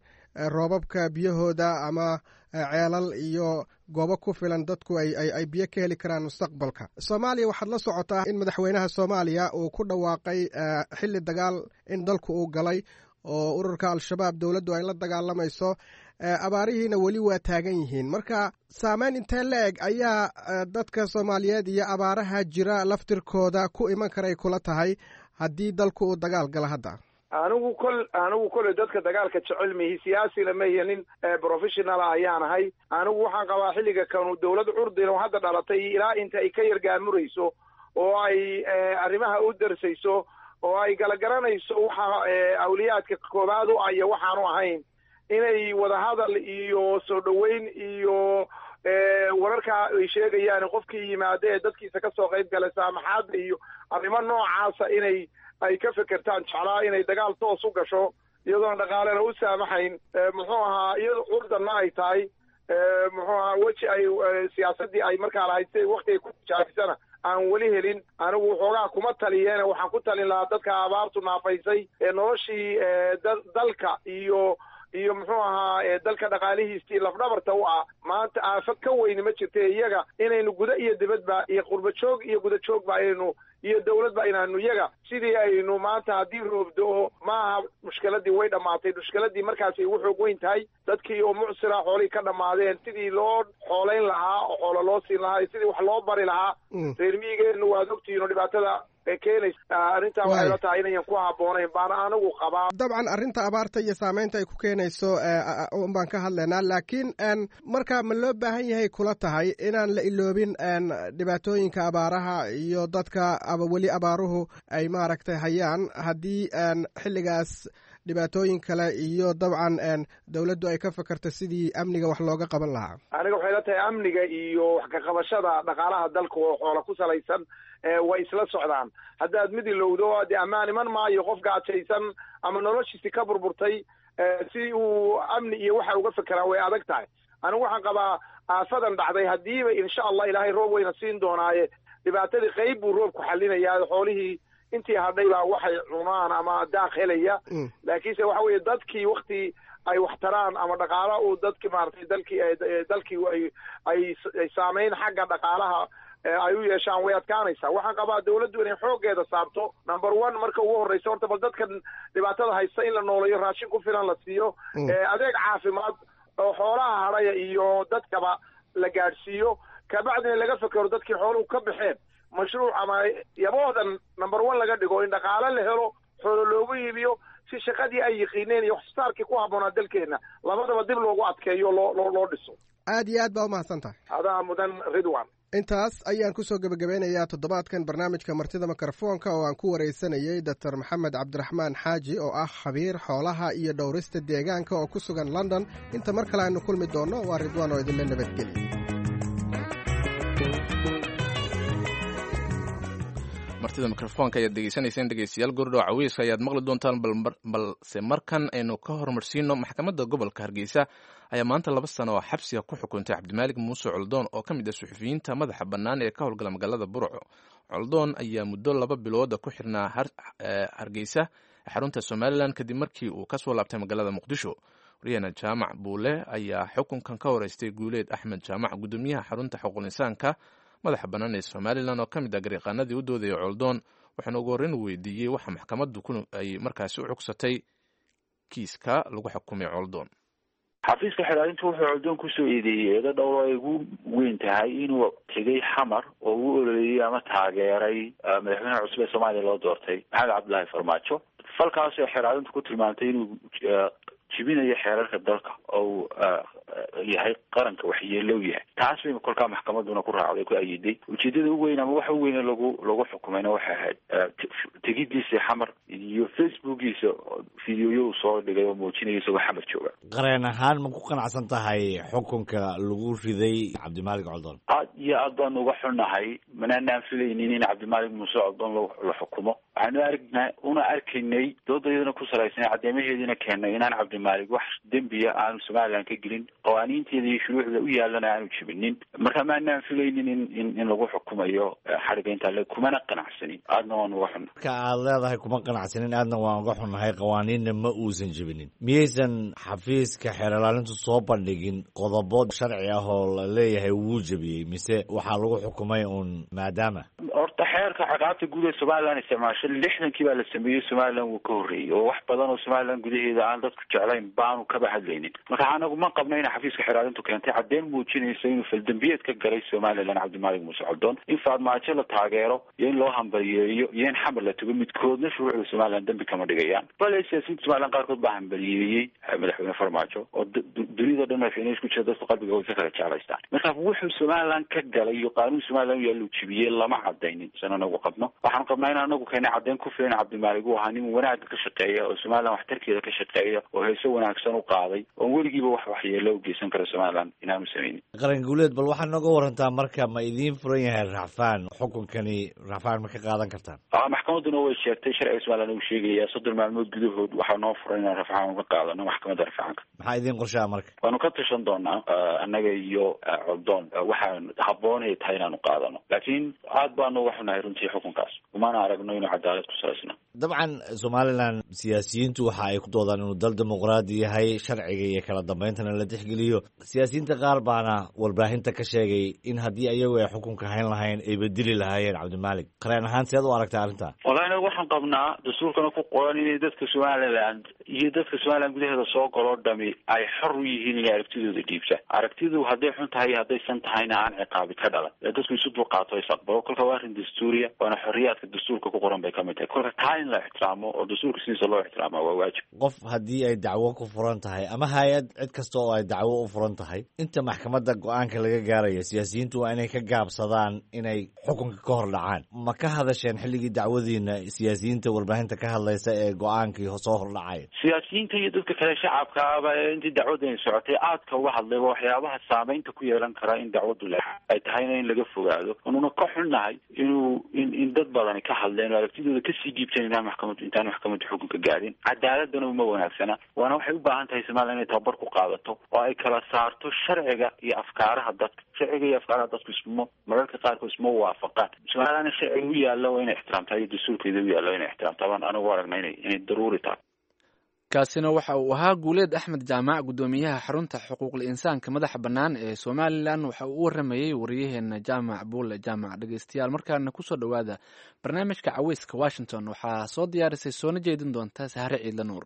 roobabka biyahooda ama ceelal iyo goobo ku filan dadku ay biyo ka heli karaan mustaqbalka. Soomaaliya waxaad la socotaa in madaxweynaha Soomaaliya uu ku dhawaaqay xilli dagaal in dalku uu galay oo ururka al-shabaab dowladdu ay la dagaalamayso. abaarihiina weli waa taagan yihiin. marka saameyn intee la eg ayaa dadka Soomaaliyeed iyo abaaraha jira laftirkooda ku iman karay kula tahay haddii dalku uu dagaal gala hadda? anigu kole dadka dagaalka jecel mihi, siyaasina ma nin professional ayaan ahay. anigu waxaan qabaa xilliga kanu dawlad curdin oo hadda dhalatay ilaa inta ay ka yargaamurayso oo ay arrimaha u darsayso oo ay galagaranayso waxa awliyaadka koobaad u aya waxaanu ahayn inay wadahadal iyo soo dhoweyn iyo wararka ay sheegayaan qofkii yimaada ee dadkiisa ka soo qayb galay saamaxaad iyo arrimo noocaasa inay ay ka fekertaan jeclaa inay dagaal toos u gasho iyadoona dhaqaalena u saamaxayn muxuu ahaa iyadoo curdanna ay tahay muxuu ahaa weji ay siyaasaddii ay markaa lahayd si wakti ay ku tijaabisana aan weli helin. anigu waxoogaa kuma taliyeene waxaan ku talin lahaa dadka abaartu naafaysay ee noloshii dalka iyo muxuu ahaa dalka dhaqaalihiisii lafdhabarta u ah maanta aafad ka weyni ma jirta iyaga inaynu guda iyo dibadba iyo qurba joog iyo guda joogba aynu iyo dawladba inaanu iyaga sidii aynu maanta haddii roobdo maaha mushkiladii way dhammaatay. mushkiladii markaasay ugu xoog weyn tahay dadkii oo mucsira xoolihii ka dhammaadeen sidii loo xoolayn lahaa oo xoolo loo siin lahaa sidii wax loo bari lahaa. reer miyigeenu waad ogtihiin oo dhibaatada keenaysa arrintaa waxay la tahay inayan ku habboonayn baana anigu qabaa. dabcan arrinta abaarta iyo saamaynta ay ku keenayso baan ka hadlaynaa, laakiin marka ma loo baahan yahay kula tahay inaan la iloobin dhibaatooyinka abaaraha iyo dadka weli abaaruhu ay maaragtay hayaan haddii xilligaas dhibaatooyin kale iyo dabcan dawladdu ay ka fakarta sidii amniga wax looga qaban lahaa? aniga waxay la tahay amniga iyo wax ka qabashada dhaqaalaha dalka oo xoola ku salaysan way isla socdaan. haddaad mid ilowdo dee ammaan iman maayo. qof gaajaysan ama noloshiisi ka burburtay si uu amni iyo waxa uga fekeraa way adag tahay. anigu waxaan qabaa aafadan dhacday haddiiba insha allah ilaahay roob wayna siin doonaaye dhibaatadii qayb buu roobku xallinayaa. xoolihii intii hadhay baa waxay cunaan ama daaq helaya. laakiinse waxa weeye dadkii wakti ay wax taraan ama dhaqaala uu dadki maaragtay dalkii ay saameyn xagga dhaqaalaha ay u yeeshaan way adkaanaysaa. waxaan qabaa dawladdu inay xooggeeda saarto number 1 marka ugu horreysa horta bal dadkan dhibaatada haysta in la nooleeyo, raashin ku filan la siiyo, adeeg caafimaad oo xoolaha hadhaya iyo dadkaba la gaadhsiiyo. kabacdina laga fekero dadkii xooluhu ka baxeen mashruuc ama yaboodan number 1 laga dhigo in dhaqaale la helo, xoolo loogu iibiyo, si shaqadii ay yiqiineen iyo waxsoosaarkii ku habboonaa dalkeena labadaba dib loogu adkeeyo loo dhiso. aad iyo aad baa umahadsan tahay. adaa mudan Ridwan. intaas ayaan kusoo gebagabeynayaa toddobaadkan barnaamijka martida mikrofoonka oo aan ku waraysanayey Dr. Maxamed Cabdiraxmaan Xaaji oo ah khabiir xoolaha iyo dhowrista deegaanka oo ku sugan London. inta mar kale aynu kulmi doonno waa Ridwan oo idinla nabadgeliya. martida mikrofoonka ayaad degeysanayseen dhegeystayaal goordhow caweyska ayaad maqli doontaan balse markan aynu ka horumarsiino maxkamadda gobolka Hargeysa ayaa maanta 2 sano oo xabsiga ku xukuntay Cabdimaalig Muuse Coldoon oo ka mid ah suxufiyiinta madaxa bannaan ee ka howlgala magaalada Burco. Coldoon ayaa muddo 2 bilood ku xirnaa Hargeysa xarunta Somaliland kadib markii uu ka soo laabtay magaalada Muqdisho. wariyahena Jaamac Buule ayaa xukunkan ka horeystay Guuleed Axmed Jaamac gudoomiyaha xarunta xuquuqul insaanka madaxa bannaan ee Somaliland oo ka mid ah gariiqaanadii u doodayay Coldoon waxaana ugu horreyn weydiiyey waxa maxkamaddu ay markaasi u xugsatay kiiska lagu xukumay Coldoon. xafiiska xilaalintu wuxuu Coldoon kusoo eedeeyey eedo dhowr ay ugu weyn tahay inuu tegay xamar oo uu ololeeyey ama taageeray madaxweynaha cusub ee Soomaaliya loo doortay Maxamed Cabdullaahi Farmaajo. falkaas oo xilaalintu ku tilmaantay inuu jibinayo xeerarka dalka oo yahay qaranka waxyeellow yahay. taas bay kolkaa maxkamaduna ku raacday ku ayiday ujeedada ugu weyn ama waxa ugu weyn lagu xukumayna waxay ahayd tegidiisa xamar iyo facebookiisa fiidiyoyo soo dhigay oo muujinaya isagoo xamar jooga. qareen ahaan ma ku qanacsan tahay xukunka lagu riday Cabdimaalig Coldoon? aad iyo aad baan uga xunnahay manaan filaynin in Cabdimaalig Muuse Coldoon la xukumo. waxaanu arkaynay doodayadana ku salaysan cadeymaheediina keenay inaan Cabdimaalig wax dembiya aanu Somaliland ka gelin qawaaniinteeda iyo shuruucda u yaalana aanu jibinin. marka maanaan filaynin in lagu xukumayo xariga inta la kumana qanacsanin. aadna waan uga xunnahay. marka aad leedahay kuma qanacsanin aadna waan uga xunnahay qawaaniinna ma uusan jibinin. miyaysan xafiiska xeerlaalintu soo bandhigin qodobo sharci ah oo la leeyahay wuu jabiyey mise waxaa lagu xukumay uun maadaama horta xeerka ciqaabta guud ee Somaliland isticmaashay 60kii baa la sameeyey Somaliland wuu ka horreeyay oo wax badan oo Somaliland gudaheeda aan dadku jeclayn baanu ka bahadlaynin. marka anagu ma qabno in xafiiska xeerlaalintu keentay caddeyn muujinaysa inuu faldambiyeed ka galay Somaliland Cabdimaalig Muuse Coldoon in Farmaajo la taageero iyo in loo hambaliyeeyo iyo in xamar la tago midkoodna shuruucda Somaliland dambi kama dhigayaan. bal siyaasiyiinta Somaliland qaarkood baa hambaliyeeyey madaxweyne Farmaajo oo dunida dhan ay fiinay isku jira dadka qalbigooda ka kala jeclaystaan. marka wuxuu Somaliland ka galay iyo qaanuun Somaliland yaa loo jibiyey lama cadaynin sanana ugu qabno. waxaan qabnaa in anagu keenay caddeyn ku filan Cabdimaalig uu ahaa nin wanaag ka shaqeeya oo Somaliland waxtarkeeda ka shaqeeya oo heeso wanaagsan u qaaday oo weligiiba wax waxyeello u geysan kara Somaliland inaanu sameynin. qaran Guuleed bal waxaad nooga warantaa marka ma idiin furan yahay racfaan xukunkani racfaan ma ka qaadan kartaan? maxkamaduna way sheegtay sharciga Somaliland uu sheegaya 3 maalmood gudahood waxaa noo furan inaan racfaan uga qaadano maxkamadda racfaanka. maxaa idiin qorshaa marka? waanu ka tashan doonaa annaga iyo Coldoon waxaan habboon ay tahay inaanu qaadano laakiin aad baanu uga xunahay runtii xukunkaas umana aragno inuu cadaalad ku salaysna. dabcan Somaliland siyaasiyiintu waxa ay ku doodaan inuu dal dimuqraadi yahay sharciga iyo kala dambayntana la tixgeliyo. siyaasiyiinta qaar baana warbaahinta ka sheegay in haddii ayagu ay xukunka hayn lahayn ay bedeli lahaayeen Cabdimaalig. qareen ahaan seed u aragtaa arrintaa? walahi waxaan qabnaa dastuurkana ku qoran in dadka Somaliland iyo dadka Somaliland gudaheeda soo galo dhami ay xor u yihiin inay aragtidooda dhiibtaan. aragtidu hadday xun tahay haddaysan tahayna aan ciqaabi ka dhalan dadku isu dulqaato is aqbalo. kolka waa arrin dastuuriya waana xorriyaadka dastuurka ku qoran bay ka mid tahay. kolka taa in la ixtiraamo oo dastuurka sidiisa loo ixtiraamo waa waajib. qof haddii ay dacwo ku furan tahay ama hay-ad cid kasta oo ay dacwo u furan tahay inta maxkamadda go-aanka laga gaarayo siyaasiyiintu waa inay ka gaabsadaan inay xukunka ka hor dhacaan. ma ka hadasheen xilligii dacwadiina siyaasiyiinta warbaahinta ka hadlaysa ee go-aankii soo hordhacay? siyaasiyiinta iyo dadka kale shacabkaaba intii dacwadani socotay aadka uga hadlayba waxyaabaha saameynta ku yeelan kara in dacwadu ay tahayna in laga fogaado. anuna ka xunnahay in dad badani ka hadleen oo aragtidooda kasii dhiibteen intaan maxkamadda xukunka gaadhin. cadaaladana uma wanaagsana waana waxay u baahan tahay Somaliland inay tababar ku qaadato oo ay kala saarto sharciga iyo afkaaraha dadka. sharciga iyo afkaaraha dadku mararka qaarkood isma waafaqaan. Somaliland sharciga u yaalla waa inay ixtiraamtaa iyo dastuurkeeda u yaalla inay ixtiraamtaa baan anigu aragna inay daruuri tahay. kaasina waxa uu ahaa Guuleed Axmed Jaamac gudoomiyaha xarunta xuquuqul insaanka madaxa bannaan ee Somaliland. waxa uu waramayay wariyaheena Jaamac Buule Jaamac. dhegeystayaal markaana ku soo dhawaada barnaamijka caweyska Washington waxaa soo diyaarisay soona jeedin doonta Sahre Ciidla Nuur.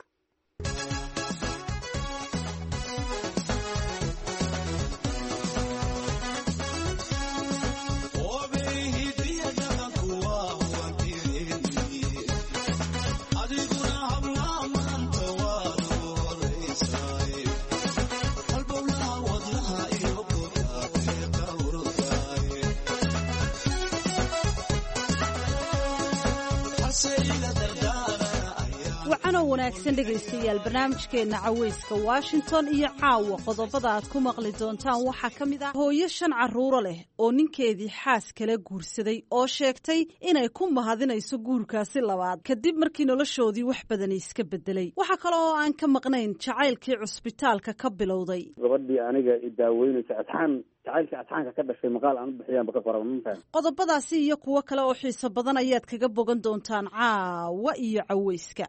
wacanoo wanaagsan dhegaystayaal barnaamijkeenna cawayska washington iyo caawa qodobada aad ku maqli doontaan waxaa ka mid ah hooyo 5 carruuro leh oo ninkeedii xaas kala guursaday oo sheegtay inay ku mahadinayso guurkaasi labaad kadib markii noloshoodii wax badani iska bedelay waxaa kale oo aan ka maqnayn jacaylkii cusbitaalka ka bilowday gabadhii aniga idaaweynaysa jacaylkii asxaanka ka dhashay maqaal aan u bixiyaanba ka qoran qodobadaasi iyo kuwo kale oo xiiso badan ayaad kaga bogan doontaan caawa iyo cawayska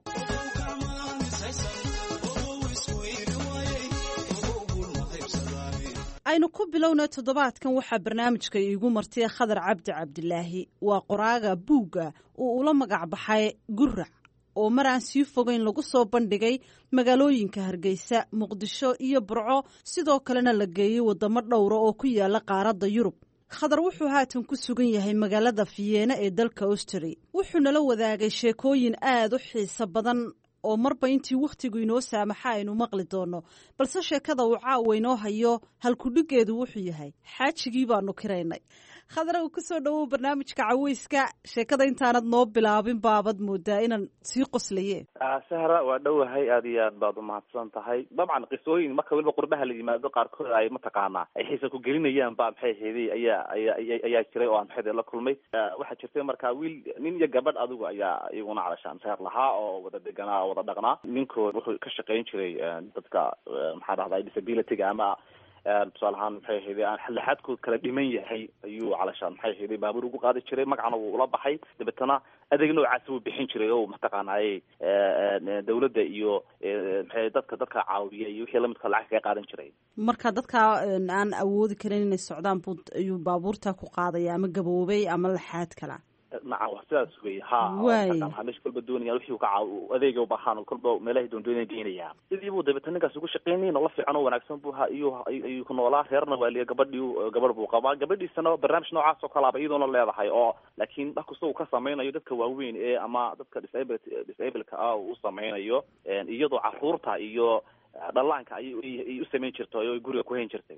aynu ku bilowna toddobaadkan waxaa barnaamijka iigu martay Khadar Cabdi Cabdilaahi waa qoraaga buugga uu ula magac baxay Gurac oo maraan sii fogeyn lagu soo bandhigay magaalooyinka Hargeysa, Muqdisho iyo Burco sidoo kalena la geeyay wadamo dhowr oo ku yaala qaaradda Yurub. Khadar wuxuu haatan ku sugan yahay magaalada Vienna ee dalka Austria. Wuxuu nala wadaagay sheekooyin aad u xiiso badan oo marba intii waqtigu inoo saamaxa aynu maqli doono balse sheekada uu caawa inoo hayo halkudhigeedu wuxuu yahay xaajigii baanu kiraynay. Khadar uu kusoo dhawow barnaamijka cawayska sheekada intaanad noo bilaabin baabad moodaa inaan sii qoslaye. Sahra waa dhowahay aad iyo aad baad u mahadsan tahay. Dabcan qisooyin marka waliba qurbaha la yimaado qaarkood ay mataqaanaa ay xiisa ku gelinayaan baa maxay heeday ayaa jiray oo aan maxay la kulmay. Waxaa jirtay marka wiil nin iyo gabadh adigu ayaa iyaguna calashaan sahar lahaa oo wada deganaa wada dhaqnaa. Ninkood wuxuu ka shaqayn jiray dadka maxaa dhahdaa disability-ga ama tusaale ahaan maxay ahaydee aan xalaxaadkood kala dhiman yahay ayuu calashaan maxay ahaydee baabuur ugu qaadi jiray magacana wuu ula baxay dabeetana adeeg noocaas uu bixin jiray oo mataqaanaaye dawladda iyo maxay dadka caawiya iyo wixii lamidka lacag kaga qaadan jiray marka dadka aan awoodi karin inay socdaan ayuu baabuurta ku qaadaya ama gaboobay ama laxaad kala نعم وحساس وي ها مش كل بدوني وحي وقع adeeg u baahan kulba meelaha doondoonay diinaya sidii buu dabeetanaas ugu shaqeynay nolol fiican oo wanaagsan buu ayuu ku noolaa reerna waaliya gabadh buu qabaa gabadhiisana barnaamij noocaas oo kala iyadoo leedahay oo laakiin wax kasta uu ka sameeyo dadka waaweyn ee ama dadka disabled-ka ah uu sameeyo iyadoo caruurta iyo dhalaanka ay u sameyn jirto oo guriga ku hayn jirtay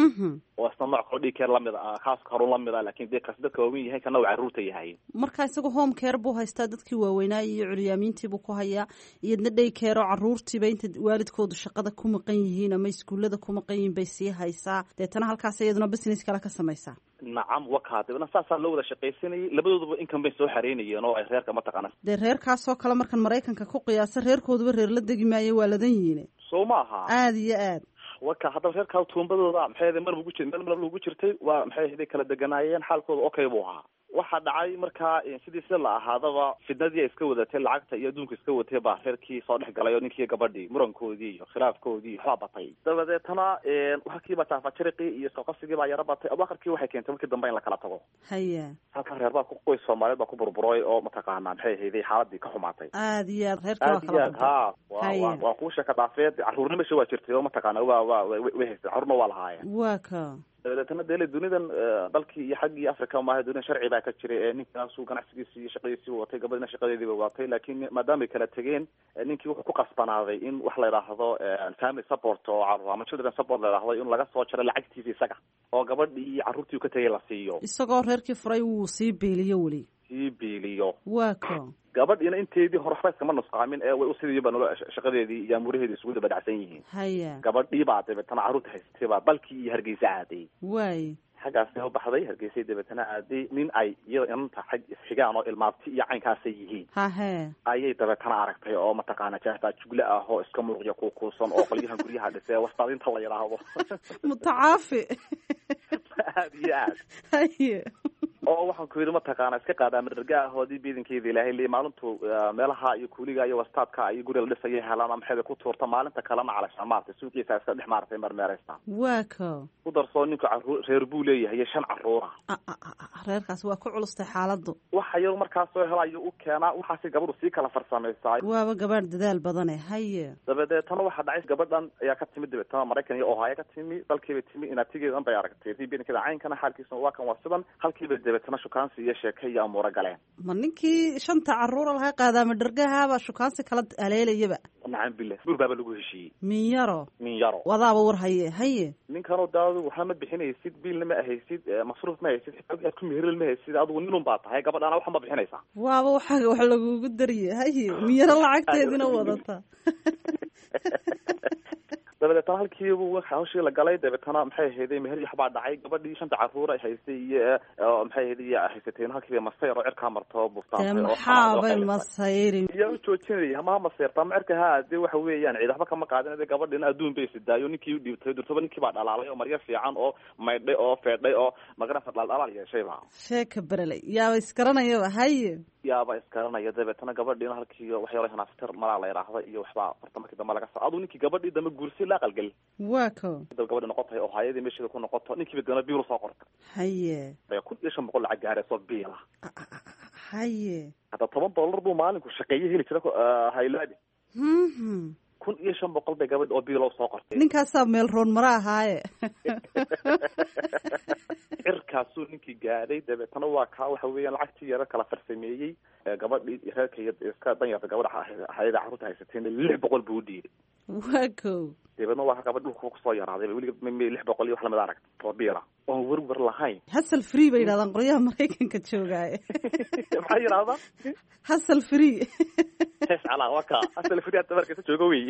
oo isticmaal qodhi keer lamid ah khaas qaru lamid ah laakiin dadka waaweyn yahay kana caruurta yahay marka isagu home care buu haystaa dadkii waaweynaa iyo curyaamintii buu ku hayaa iyadna day care oo caruurtiiba inta waalidkoodu shaqada ku maqan yihiin ama iskuulada ku maqan yihiin bay sii haysaa deetana halkaas iyaduna business kala ka samaysaa nacam wakaadibna saasaa loo wada shaqaysanayay labadooduba income bay soo xareynayeen oo ay reerka mataqaana dee reerkaasoo kale markan Maraykanka ku qiyaasa reerkooduba reer la degi maayo waa ladan yihiin soo maaha aad iyo aad waka hadda reerka tuumbadooda maxay ahayd mar ugu jirtay waa maxay ahayd kala deganaayeen xaalkooda okay buu ahaa waxa dhacay markaa sidii si la ahaadaba fidnadii iska wadatay lacagta iyo adduunka iska watay baa reerkii soo dhex galay oo ninkii gabadhii murankoodii iyo khilaafkoodii waxba batay dabadeetana waxkii baa taafajiriqii iyo soqosigii baa yara batay abaaqarkii waxay keentay markii dambe in la kala tago haya halka reer baa ku qoys Soomaaliyeed baa ku burburay oo mataqaanaa maxay ahayd xaaladii ka xumaatay aad iyo aad reerka waa kala waa ku shaka dhaafeed caruurnimo soo jirtay oo mataqaanaa waa haystay caruurna waa lahaayeen waa ka dabeetana deelay dunidan dalkii iyo xaggii Afrika ma ahayd sharci baa ka jiray ninkaas uu ganacsigiisa iyo shaqadiisa watay gabadhina shaqadeedii watay laakiin maadaama ay kala tageen ninkii wuxuu ku qasbanaaday in wax la yiraahdo family support oo ama children support la yiraahdo in laga soo jaro lacagtiisa isaga oo gabadhii iyo caruurtii ka tagay la siiyo isagoo reerkii furay uu sii beeliyo wali waa ka gabadhina inteedii hore waxba iskama nusqaamin ee way u sidii baan shaqadeedii iyo amuriheedii isugu dabacsan yihiin haya gabadhii baa dabeetana caruurta haystay baa balkii iyo Hargeysa aaday way xagaas oo baxday Hargeysa dabeetana aaday nin ay iyada inta xag isxigaan oo ilmaabti iyo caynkaas yihiin ayay dabeetana aragtay oo mataqaana jaahta jugle ah oo iska muuqya ku kuusan oo qolyaha guryaha dhisay wastaadinta la yiraahdo mutacaafi haya oo waxaan ku yiri mataqaana iska qaadaa margahoodii biidankeedii ilaahay leey maalintu meelaha iyo kuuliga iyo wastaadka iyo guriga la dhisay helaan maxay ku tuurta maalinta kalena cala shamaarta suuqiisa iska dhex maartay marmeeraysta waa ka ku darso ninku reer buu leeyahay 5 caruur reerkaas waa ku culustay xaaladdu waxa yar markaas soo helayo u keenaa waxa si gabadhu si kala farsameysay waaba gabadh dadaal badan haye dabadeetana waxa dhacay gabadhan ayaa ka timid dabeetana Mareykan iyo Ohio ka timid dalkeeda timid inaad tigeedan bay aragtay biidankeeda caynkana xaalkiisa waa kan waa sidan halkiiba dabeetana shukaansi iyo sheeke iyo amuura galeen. ma ninkii 5 caruur lahaa qaadaama dhargahaaba shukaansi kala aleelayaba. nacam billah guur baaba lagu heshiiyey. min yaro wadaaba war haye ninkanoo daadu waxaa ma bixinaysid biilna ma ahaysid masruuf ma haysid aad ku meheril ma haysid adigu ninun baa tahay gabadhana waxa ma bixinaysaa. waaba waxaaga wax lagugu dariyey haye min yaro lacagteedina wadata. dabeetana halkiibu hawshii la galay dabeetana maxay ahaydey meher waxbaa dhacay gabadhii 5 caruur ay haystay iyo maxay ahaydey haysateen halkii masayr oo cirka marto buuftaan oo maxaabay masayri iyo joojinay ma masayrta marka haadii waxa weeyaan ciid waxba kama qaadanay gabadhina adduun bay sidaayo ninkii u dhibtay durtaba ninkii baa dhalaalay oo maryo fiican oo maydhay oo feedhay oo magara fadlaal yeeshay baa sheeka baralay yaaba iskaranayaba haye yaaba iskaranaya dabeetana gabadhina halkii waxyaalo hanaftar mala la yiraahdo iyo waxba markii dambe laga soo ninkii gabadhii dambe guursi la qalgal waako gabadha noqotay oo hay'adii meeshada ku noqoto ninkii badana biil soo qortay haye bay ku dhashan boqol lacag gaarayso biila haye hada $10 buu maalinku shaqeeyay heli jira haylaadi 1500 bay gabadh oo biil soo qortay ninkaas meel roon mara ahaaye cirkaasuu ninkii gaadhay dabeetana waa kaa waxa weeyaan lacagtii yara kala farsameeyey gabadhii reerkay iska danyarta gabadha hay'ada carruurta haysateen 600 buu dhiibay. waako dabeetana waa gabadh dhulka ku soo yaraaday weliga 600 iyo wax la mid arag toobira oo warwar lahayn hasal free bay yiraahdaan qoryaha Mareykanka joogaaye. maxay yiraahdaan hasal free ala waka hasal free tabarka jooga weey.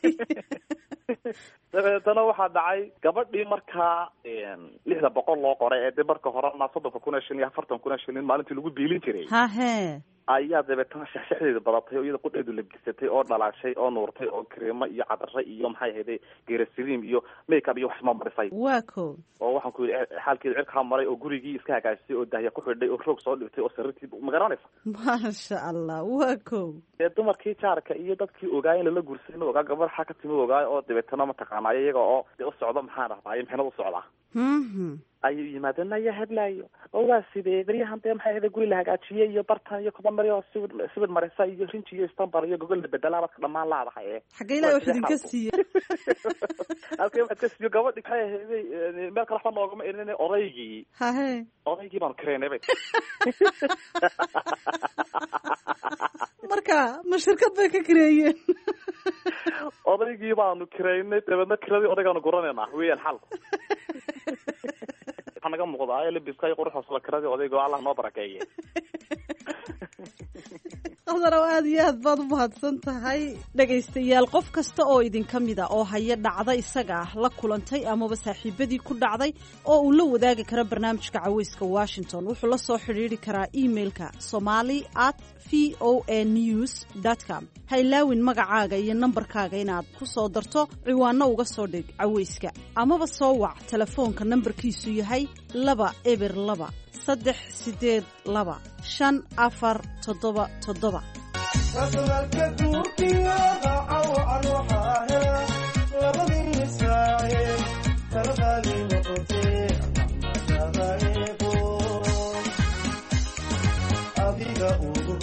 dabeetana waxaa dhacay gabadhii markaa 600 loo qoray ee marka horena 30,000 iyo 40,000 maalintii lagu biilin jiray. hahe ayaa dabeetana shaxshaxdeeda badatay oo iyada qudheedu la gisatay oo dhalaashay oo nuurtay oo kreema iyo cadara iyo maxay ahayd geerasiriim iyo makeup iyo wax ma marisay. waako oo waxaan ku yiri xaalkeedu cirka maray oo gurigii iska hagaajisay oo daahya ku xidhay oo roog soo dhigtay oo sariirtii ma garanaysa. masha Allah waako dumarkii jaarka iyo dadkii ogaayeen la guursanay ogaa gabar xaq ka timi ogaay oo dabeetana ma taqaanay iyaga oo u socdo maxaa dhahay maxay u socdaa. ayuu yimaadana ya hadlaayo oo waa sidee bariyahan dee maxay ahayd guri la hagaajiyay iyo bartan iyo kuba mariyo sibir marisa iyo rinji iyo istambar iyo gogol bedelaad ka dhamaan laadahay xagee ilaa wax idin ka siiyay halkee wax ka siiyo gabadhi maxay ahayd meel kala fan loogama irinay odaygii baan kareenay marka ma shirkad bay ka kareeyeen odaygii baanu kareynay dabeedna kiradii odaygaanu guranayna weeyaan xalku anaga muuqdaa labiska ay quruxda soo kiradii odayga Allah noo barakeeyay. qadar aad iyo aad baad u mahadsan tahay dhagaystayaal qof kasta oo idinka mida oo haya dhacda isaga la kulantay amaba saaxiibadii ku dhacday oo uu la wadaagi kara barnaamijka Caweyska Washington wuxuu la soo xiriiri karaa emailka somali@voanews.com haylaawin magacaaga iyo nambarkaaga inaad ku soo darto ciwaano uga soo dhig Caweyska amaba soo wac telefoonka nambarkiisu yahay 202 382 5477. rasulka turkiga awan waxa labadii nisaaye tarqali noqotay amadaayego adiga ugu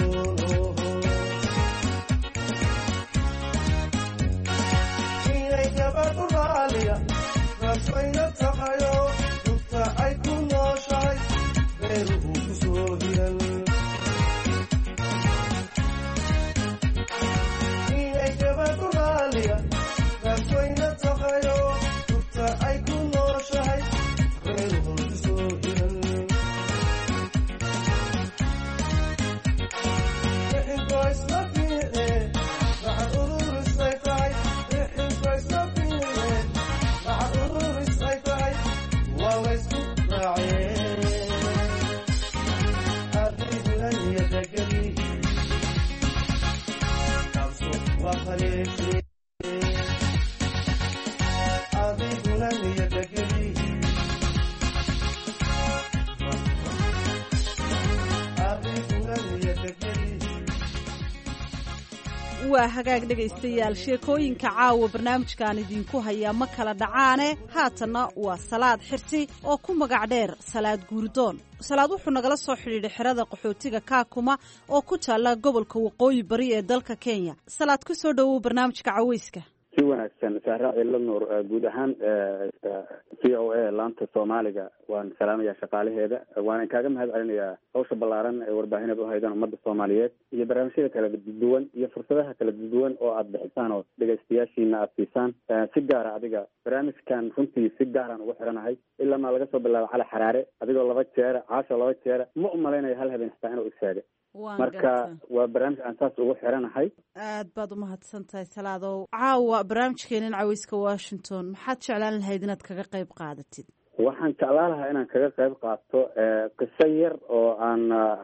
inay gabadhu raaliya rasmayna tahayo dugta ay ku nooshahay beeruhu ku soo hiran waa hagaag dhegaystayaal sheekooyinka caawa barnaamijkan idinku hayaa ma kala dhacaane haatanna waa Salaad Xirsi oo ku magac dheer Salaad Guurdoon. Salaad wuxuu nagala soo xidhiidhay xerada qaxootiga Kaakuma oo ku taala gobolka Waqooyi Bari ee dalka Kenya. Salaad ku soo dhawow barnaamijka Caweyska. si wanaagsan saara cilo nuur guud ahaan v o a laanta soomaaliga waan salaamayaa shaqaalaheeda waana kaaga mahad celinayaa hawsha ballaaran ee warbaahineed uhaydaan ummadda soomaaliyeed iyo barnaamijyada kala duwan iyo fursadaha kala duwan oo aad bixisaan oo dhegaystayaashiina aad siisaan si gaara adiga barnaamijkan runtii si gaaraan ugu xiranahay ilaa maa laga soo bilaabo cali xaraare adigoo 2 jeera caasho 2 jeera ma umalaynaya hal habeen xitaa inuu istaaga marka waa barnaamij aan saas ugu xiranahay. aad baad umahadsan tahay salaadow. caawa barnaamijkeenan caweyska washington maxaad jeclaan lahayd inaad kaga qayb qaadatid? waxaan jeclaan lahaa inaan kaga qayb qaato qiso yar oo aan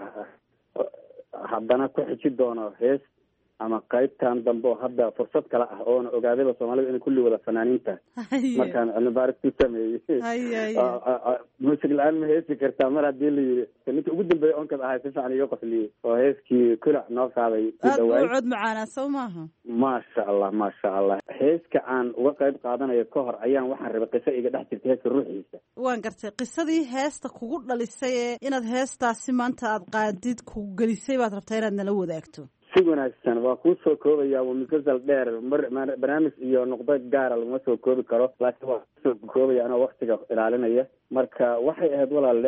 haddana ku xiji doono hees ama qaybtan dambe oo hadda fursad kale ah oona ogaadayba soomaalida inay kulli wada fanaaniinta markaan cilmibaaris ku sameeyey muusig la-aan ma heesi kartaa mar haddii la yiri ninka ugu dambeeya onkad ahay si fiican iga qosliyey oo heeskii kulac noo qaaday aad buu cod macaanaa soo maaha maasha allah heeska aan uga qayb qaadanayo ka hor ayaan waxaan rabay qiso iga dhex jirta heeska ruuxiisa. waan gartay qisadii heesta kugu dhalisay ee inaad heestaasi maanta aad qaadid kugu gelisay baad rabtaa inaad nala wadaagto. si wanaagsan waa kuu soo koobaya waa musalsal dheer barnaamij iyo noqdo gaara laguma soo koobi karo laakiin waa kusoo koobaya anoo waktiga ilaalinaya. marka waxay ahayd walaale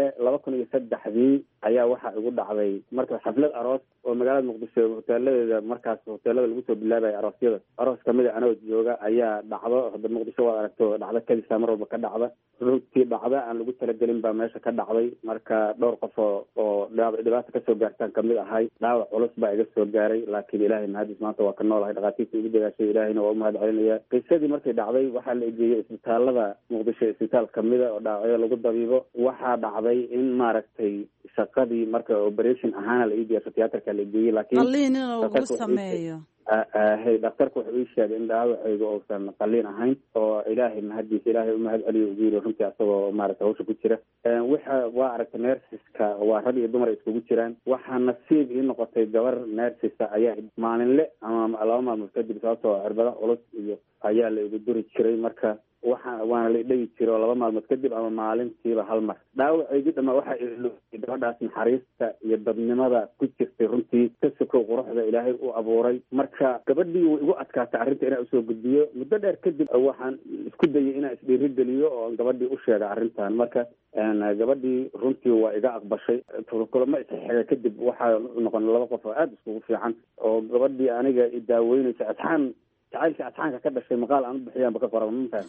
2003 ayaa waxaa igu dhacday marka xaflad aroos oo magaalada muqdisho hoteeladeeda markaas hoteelada lagu soo bilaabaya aroosyada aroos kamid a anoo jooga ayaa dhacdo hadda muqdisho waad aragto dhacdo kadisa mar walba ka dhacda runtii dhacda aan lagu talagelin baa meesha ka dhacday marka dhowr qof oo dhibaato kasoo gaartaan kamid ahay dhaawac culus baa iga soo gaaray laakiin ilaahay mahadis maanta waa ka noolahay dhakhaatiirta igu dagaashay ilaahayna waa umahad celinaya. qisadii markay dhacday waxaa la egeeyey isbitaalada muqdisho isbitaal kamida oo dhaawacyo lagu dabiibo waxaa dhacday in maaragtay shaqadii marka operation ahaana la ii diyaarso tiyaatarka la egeeyey laakiin qalliin in lagu sameeyo dhakhtarka wuxuu ii sheegay in dhaawacayga uusan qalliin ahayn oo ilaahay mahadiisa ilaahay umahad celiyo ugu yiri runtii asagoo maaragtay hawsha ku jira. waa aragtay nersiska waa rag iyo dumar iskugu jiraan waxaa nasiib ii noqotay gabar nersisa ayaa maalinle ama 2 maalmood kadib sababtoo cirbada culus iyo ayaa la igu duri jiray marka waana la dhigi jiro 2 maalmood kadib ama maalintiiba hal mar. dhaawacaygi dhama waxaa ilooyay gabadhaas naxariista iyo dadnimada ku jirtay runtii ka sokow quruxda ilaahay u abuuray marka gabadhii way igu adkaatay arrinta inaan usoo gudbiyo muddo dheer kadib waxaan isku dayay inaan isdhiirigeliyo oo gabadhii u sheega arrintan marka gabadhii runtii waa iga aqbashay kulamo isxiga kadib waxaa noqon 2 qof oo aada iskugu fiican oo gabadhii aniga idaaweynaysa jacaylkii asxaanka ka dhashay maqaal aan u bixiyaanba ka qoran mafahan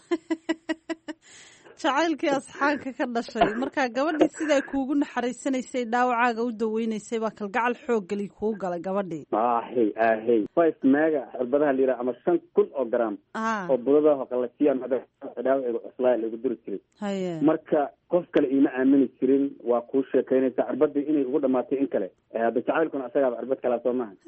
jacaylkii asxaanka ka dhashay markaa gabadhii sidaa kuugu naxariisanaysay dhaawacaaga u daweynaysay baa kalgacal xooggeli kuu galay gabadhii. ahey 5 mega cirbadaha la yidhaha ama 5,000 oo gram oo budadaho qalajiyaan dhaawacayga cuslaa lagu duri jiray marka qof kale iima aamini jirin waa kuu sheekaynaysa cirbadii inay ugu dhamaatay in kale hadda jacaylkuna asagaaba cirbad kalaa soo maha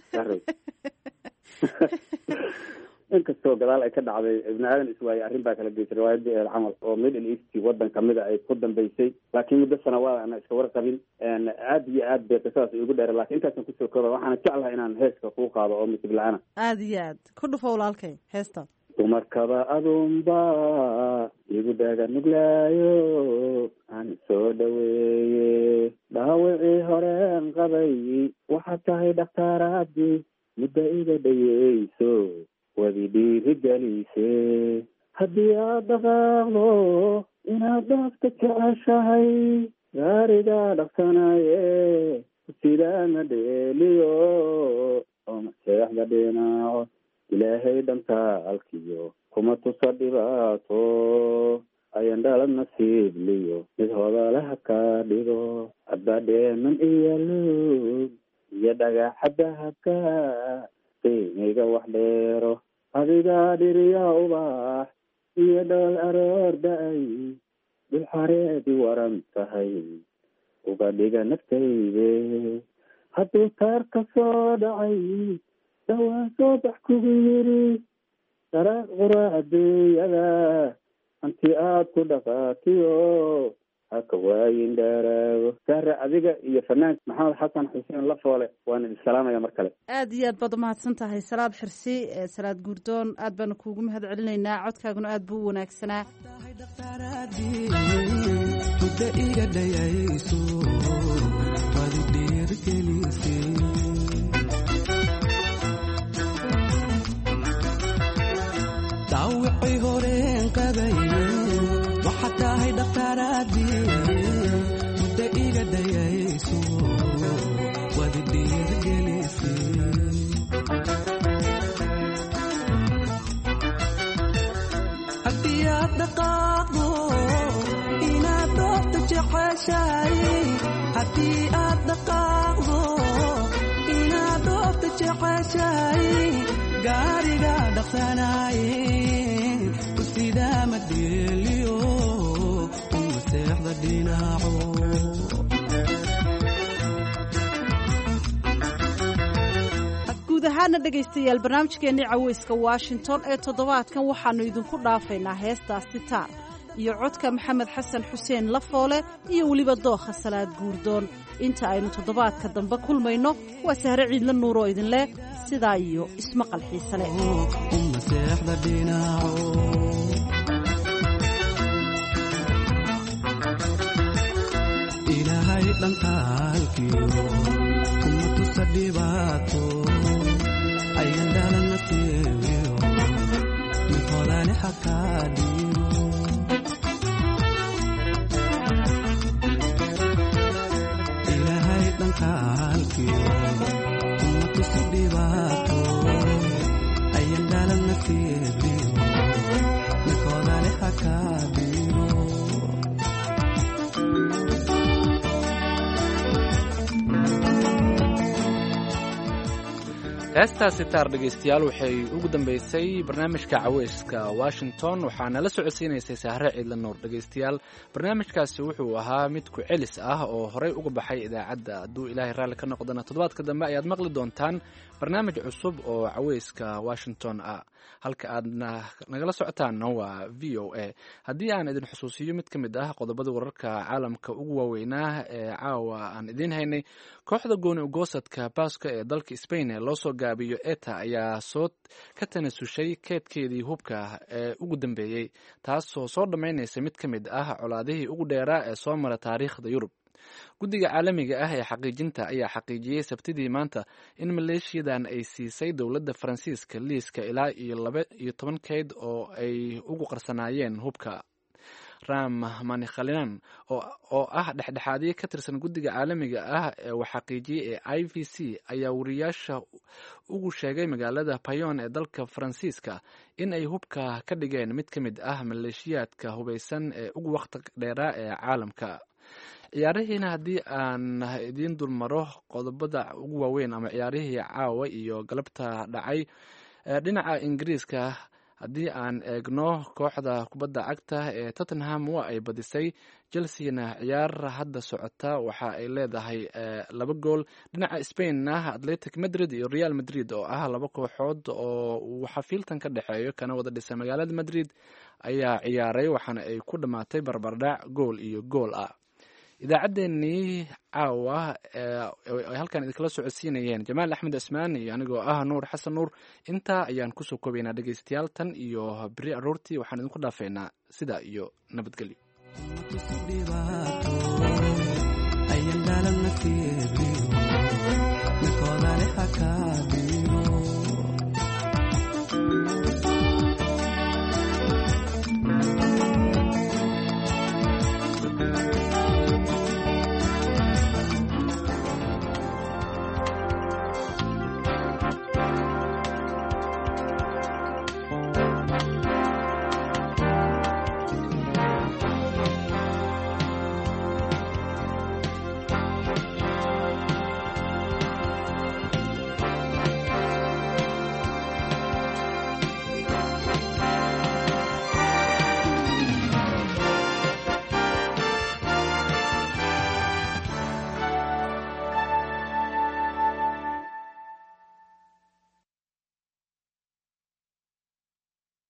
inkastoo gadaal ay ka dhacday ibni aadan iswaayey arrin baa kala geysay riwaayadii eel camal oo middle east waddan kamida ay ku dambeysay laakiin muddo sanawaad ana iska warqabin aad iyo aad bay qisadaas igu dheera lakin intaasan kusoo kooba waxaana jeclahay inaan heeska kuu qaado oo misig la-ana aad iyo aad ku dhufo walaalkay heesta. dumarkaba adunba igu dhaga nuglaayo aan soo dhaweeye dhaawacii horeen qabay waxaad tahay dhakhtaaraadii muddo iga dhayeyso wadi dhiirigelise haddii aad dhaqaaqdo inaad dhaafta jeceshahay gaarigaa dhaqsanaye sidaana dheeliyo oo maseexda dhinaaco ilaahay dhantaalkiyo kuma tusa dhibaato ayan dhalad nasiibliyo mid hodalaha ka dhigo hadda dheeman iyo luug iyo dhagaxadahabka qiimiga wax dheero adigaa dhiriya ubax iyo dhool aroor da-ay dhul xareedi waran tahay uga dhiga naftayde hadduu taar ka soo dhacay dhawaan soo bax kugu yiri daraaq qurac adeeyada hanti aad ku dhaqaatiyo haka waayin dheeraago saare adiga iyo fanaanka maxamed xasan xuseen lafoole waan idin salaamaya mar kale. aad iyo aad baad umahadsan tahay salaad xirsi salaad guurdoon aad baanu kuugu mahad celinaynaa codkaaguna aad buu u wanaagsanaa. muddo iga dhayayso wadi dhiirgelise jeceshahay haddii aad dhaqaaqdo inaad dhoofta jeceshahay gaariga dhaqsanaye ku sidaa madheeliyo uma seexda dhinaco guud ahaana dhegaystayaal barnaamijkeennii caweyska washington ee toddobaadkan waxaannu idinku dhaafaynaa heestaas sitaar iyo codka maxamed xasan xuseen lafoole iyo weliba dookha salaad guurdoon inta aynu toddobaadka dambe kulmayno waa sahre ciidla nuur oo idin leh sidaa iyo ismaqal xiise leh uma seexda dhinaco ilaahay dhankaalkiyo kuma tusa dhibaato ayan dhalana siiyo mid hodaale xakaa dhiiro ilaahay dhankaalkiyo kuma tusa dhibaato ayan dhalana siiyo mid hodaale xakaa dhiiro heestaas sitaar dhegaystayaal waxay ugu dambaysay barnaamijka caweyska washington waxaana la socodsiinaysay sahre ciidla nuur dhegaystayaal barnaamijkaasi wuxuu ahaa mid ku celis ah oo horey uga baxay idaacadda hadduu ilaahay raalli ka noqdana toddobaadka dambe ayaad maqli doontaan barnaamij cusub oo caweyska washington ah halka aad nagala socotaanna waa v o a haddii aan idin xusuusiyo mid ka mid ah qodobada wararka caalamka ugu waaweynaa ee caawa aan idiin haynay kooxda gooni ugoosadka baaska ee dalka spain ee loo soo gaabiyo eta ayaa ka tanasushay keedkeedii hubka ee ugu dambeeyey taasoo soo dhammaynaysa mid ka mid ah colaadihii ugu dheeraa ee soo mara taariikhda yurub guddiga caalamiga ah ee xaqiijinta ayaa xaqiijiyey sabtidii maanta in maleeshiyadan ay siisay dowladda faransiiska liiska ilaa iyo 12 keyd oo ay ugu qarsanaayeen hubka ram manikhalinan oo ah dhexdhexaadiye ka tirsan guddiga caalamiga ah ee uu xaqiijiyey ee i v c ayaa wariyaasha ugu sheegay magaalada payon ee dalka faransiiska in ay hubka ka dhigeen mid ka mid ah maleeshiyaadka hubaysan ee ugu waqti dheeraa ee caalamka ciyaarihiina haddii aan idiin dulmaro qodobada ugu waaweyn ama ciyaarihii caawa iyo galabta dhacay dhinaca ingiriiska haddii aan eegno kooxda kubadda cagta ee tottenham waa ay badisay chelseana ciyaar hadda socota waxa ay leedahay 2 gool dhinaca spainna atletic madrid iyo real madrid oo ah 2 kooxood oo xafiiltan ka dhexeeyo kana wada dhisay magaalada madrid ayaa ciyaaray waxaana ay ku dhammaatay barbardhac gool iyo gool ah idaacaddeenii caawa ay halkan idinkala socodsiinayeen jamaal axmed cismaan iyo anigoo ah nuur xasan nuur intaa ayaan kusoo koobaynaa dhegaystayaal tan iyo beri aroortii waxaan idinku dhaafaynaa sidaa iyo nabadgelyo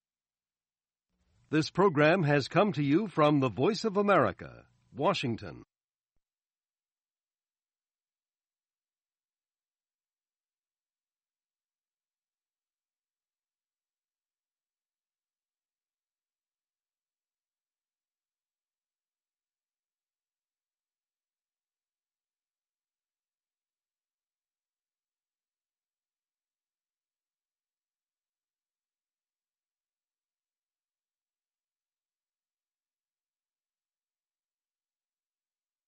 This program has come to you from the Voice of America, Washington.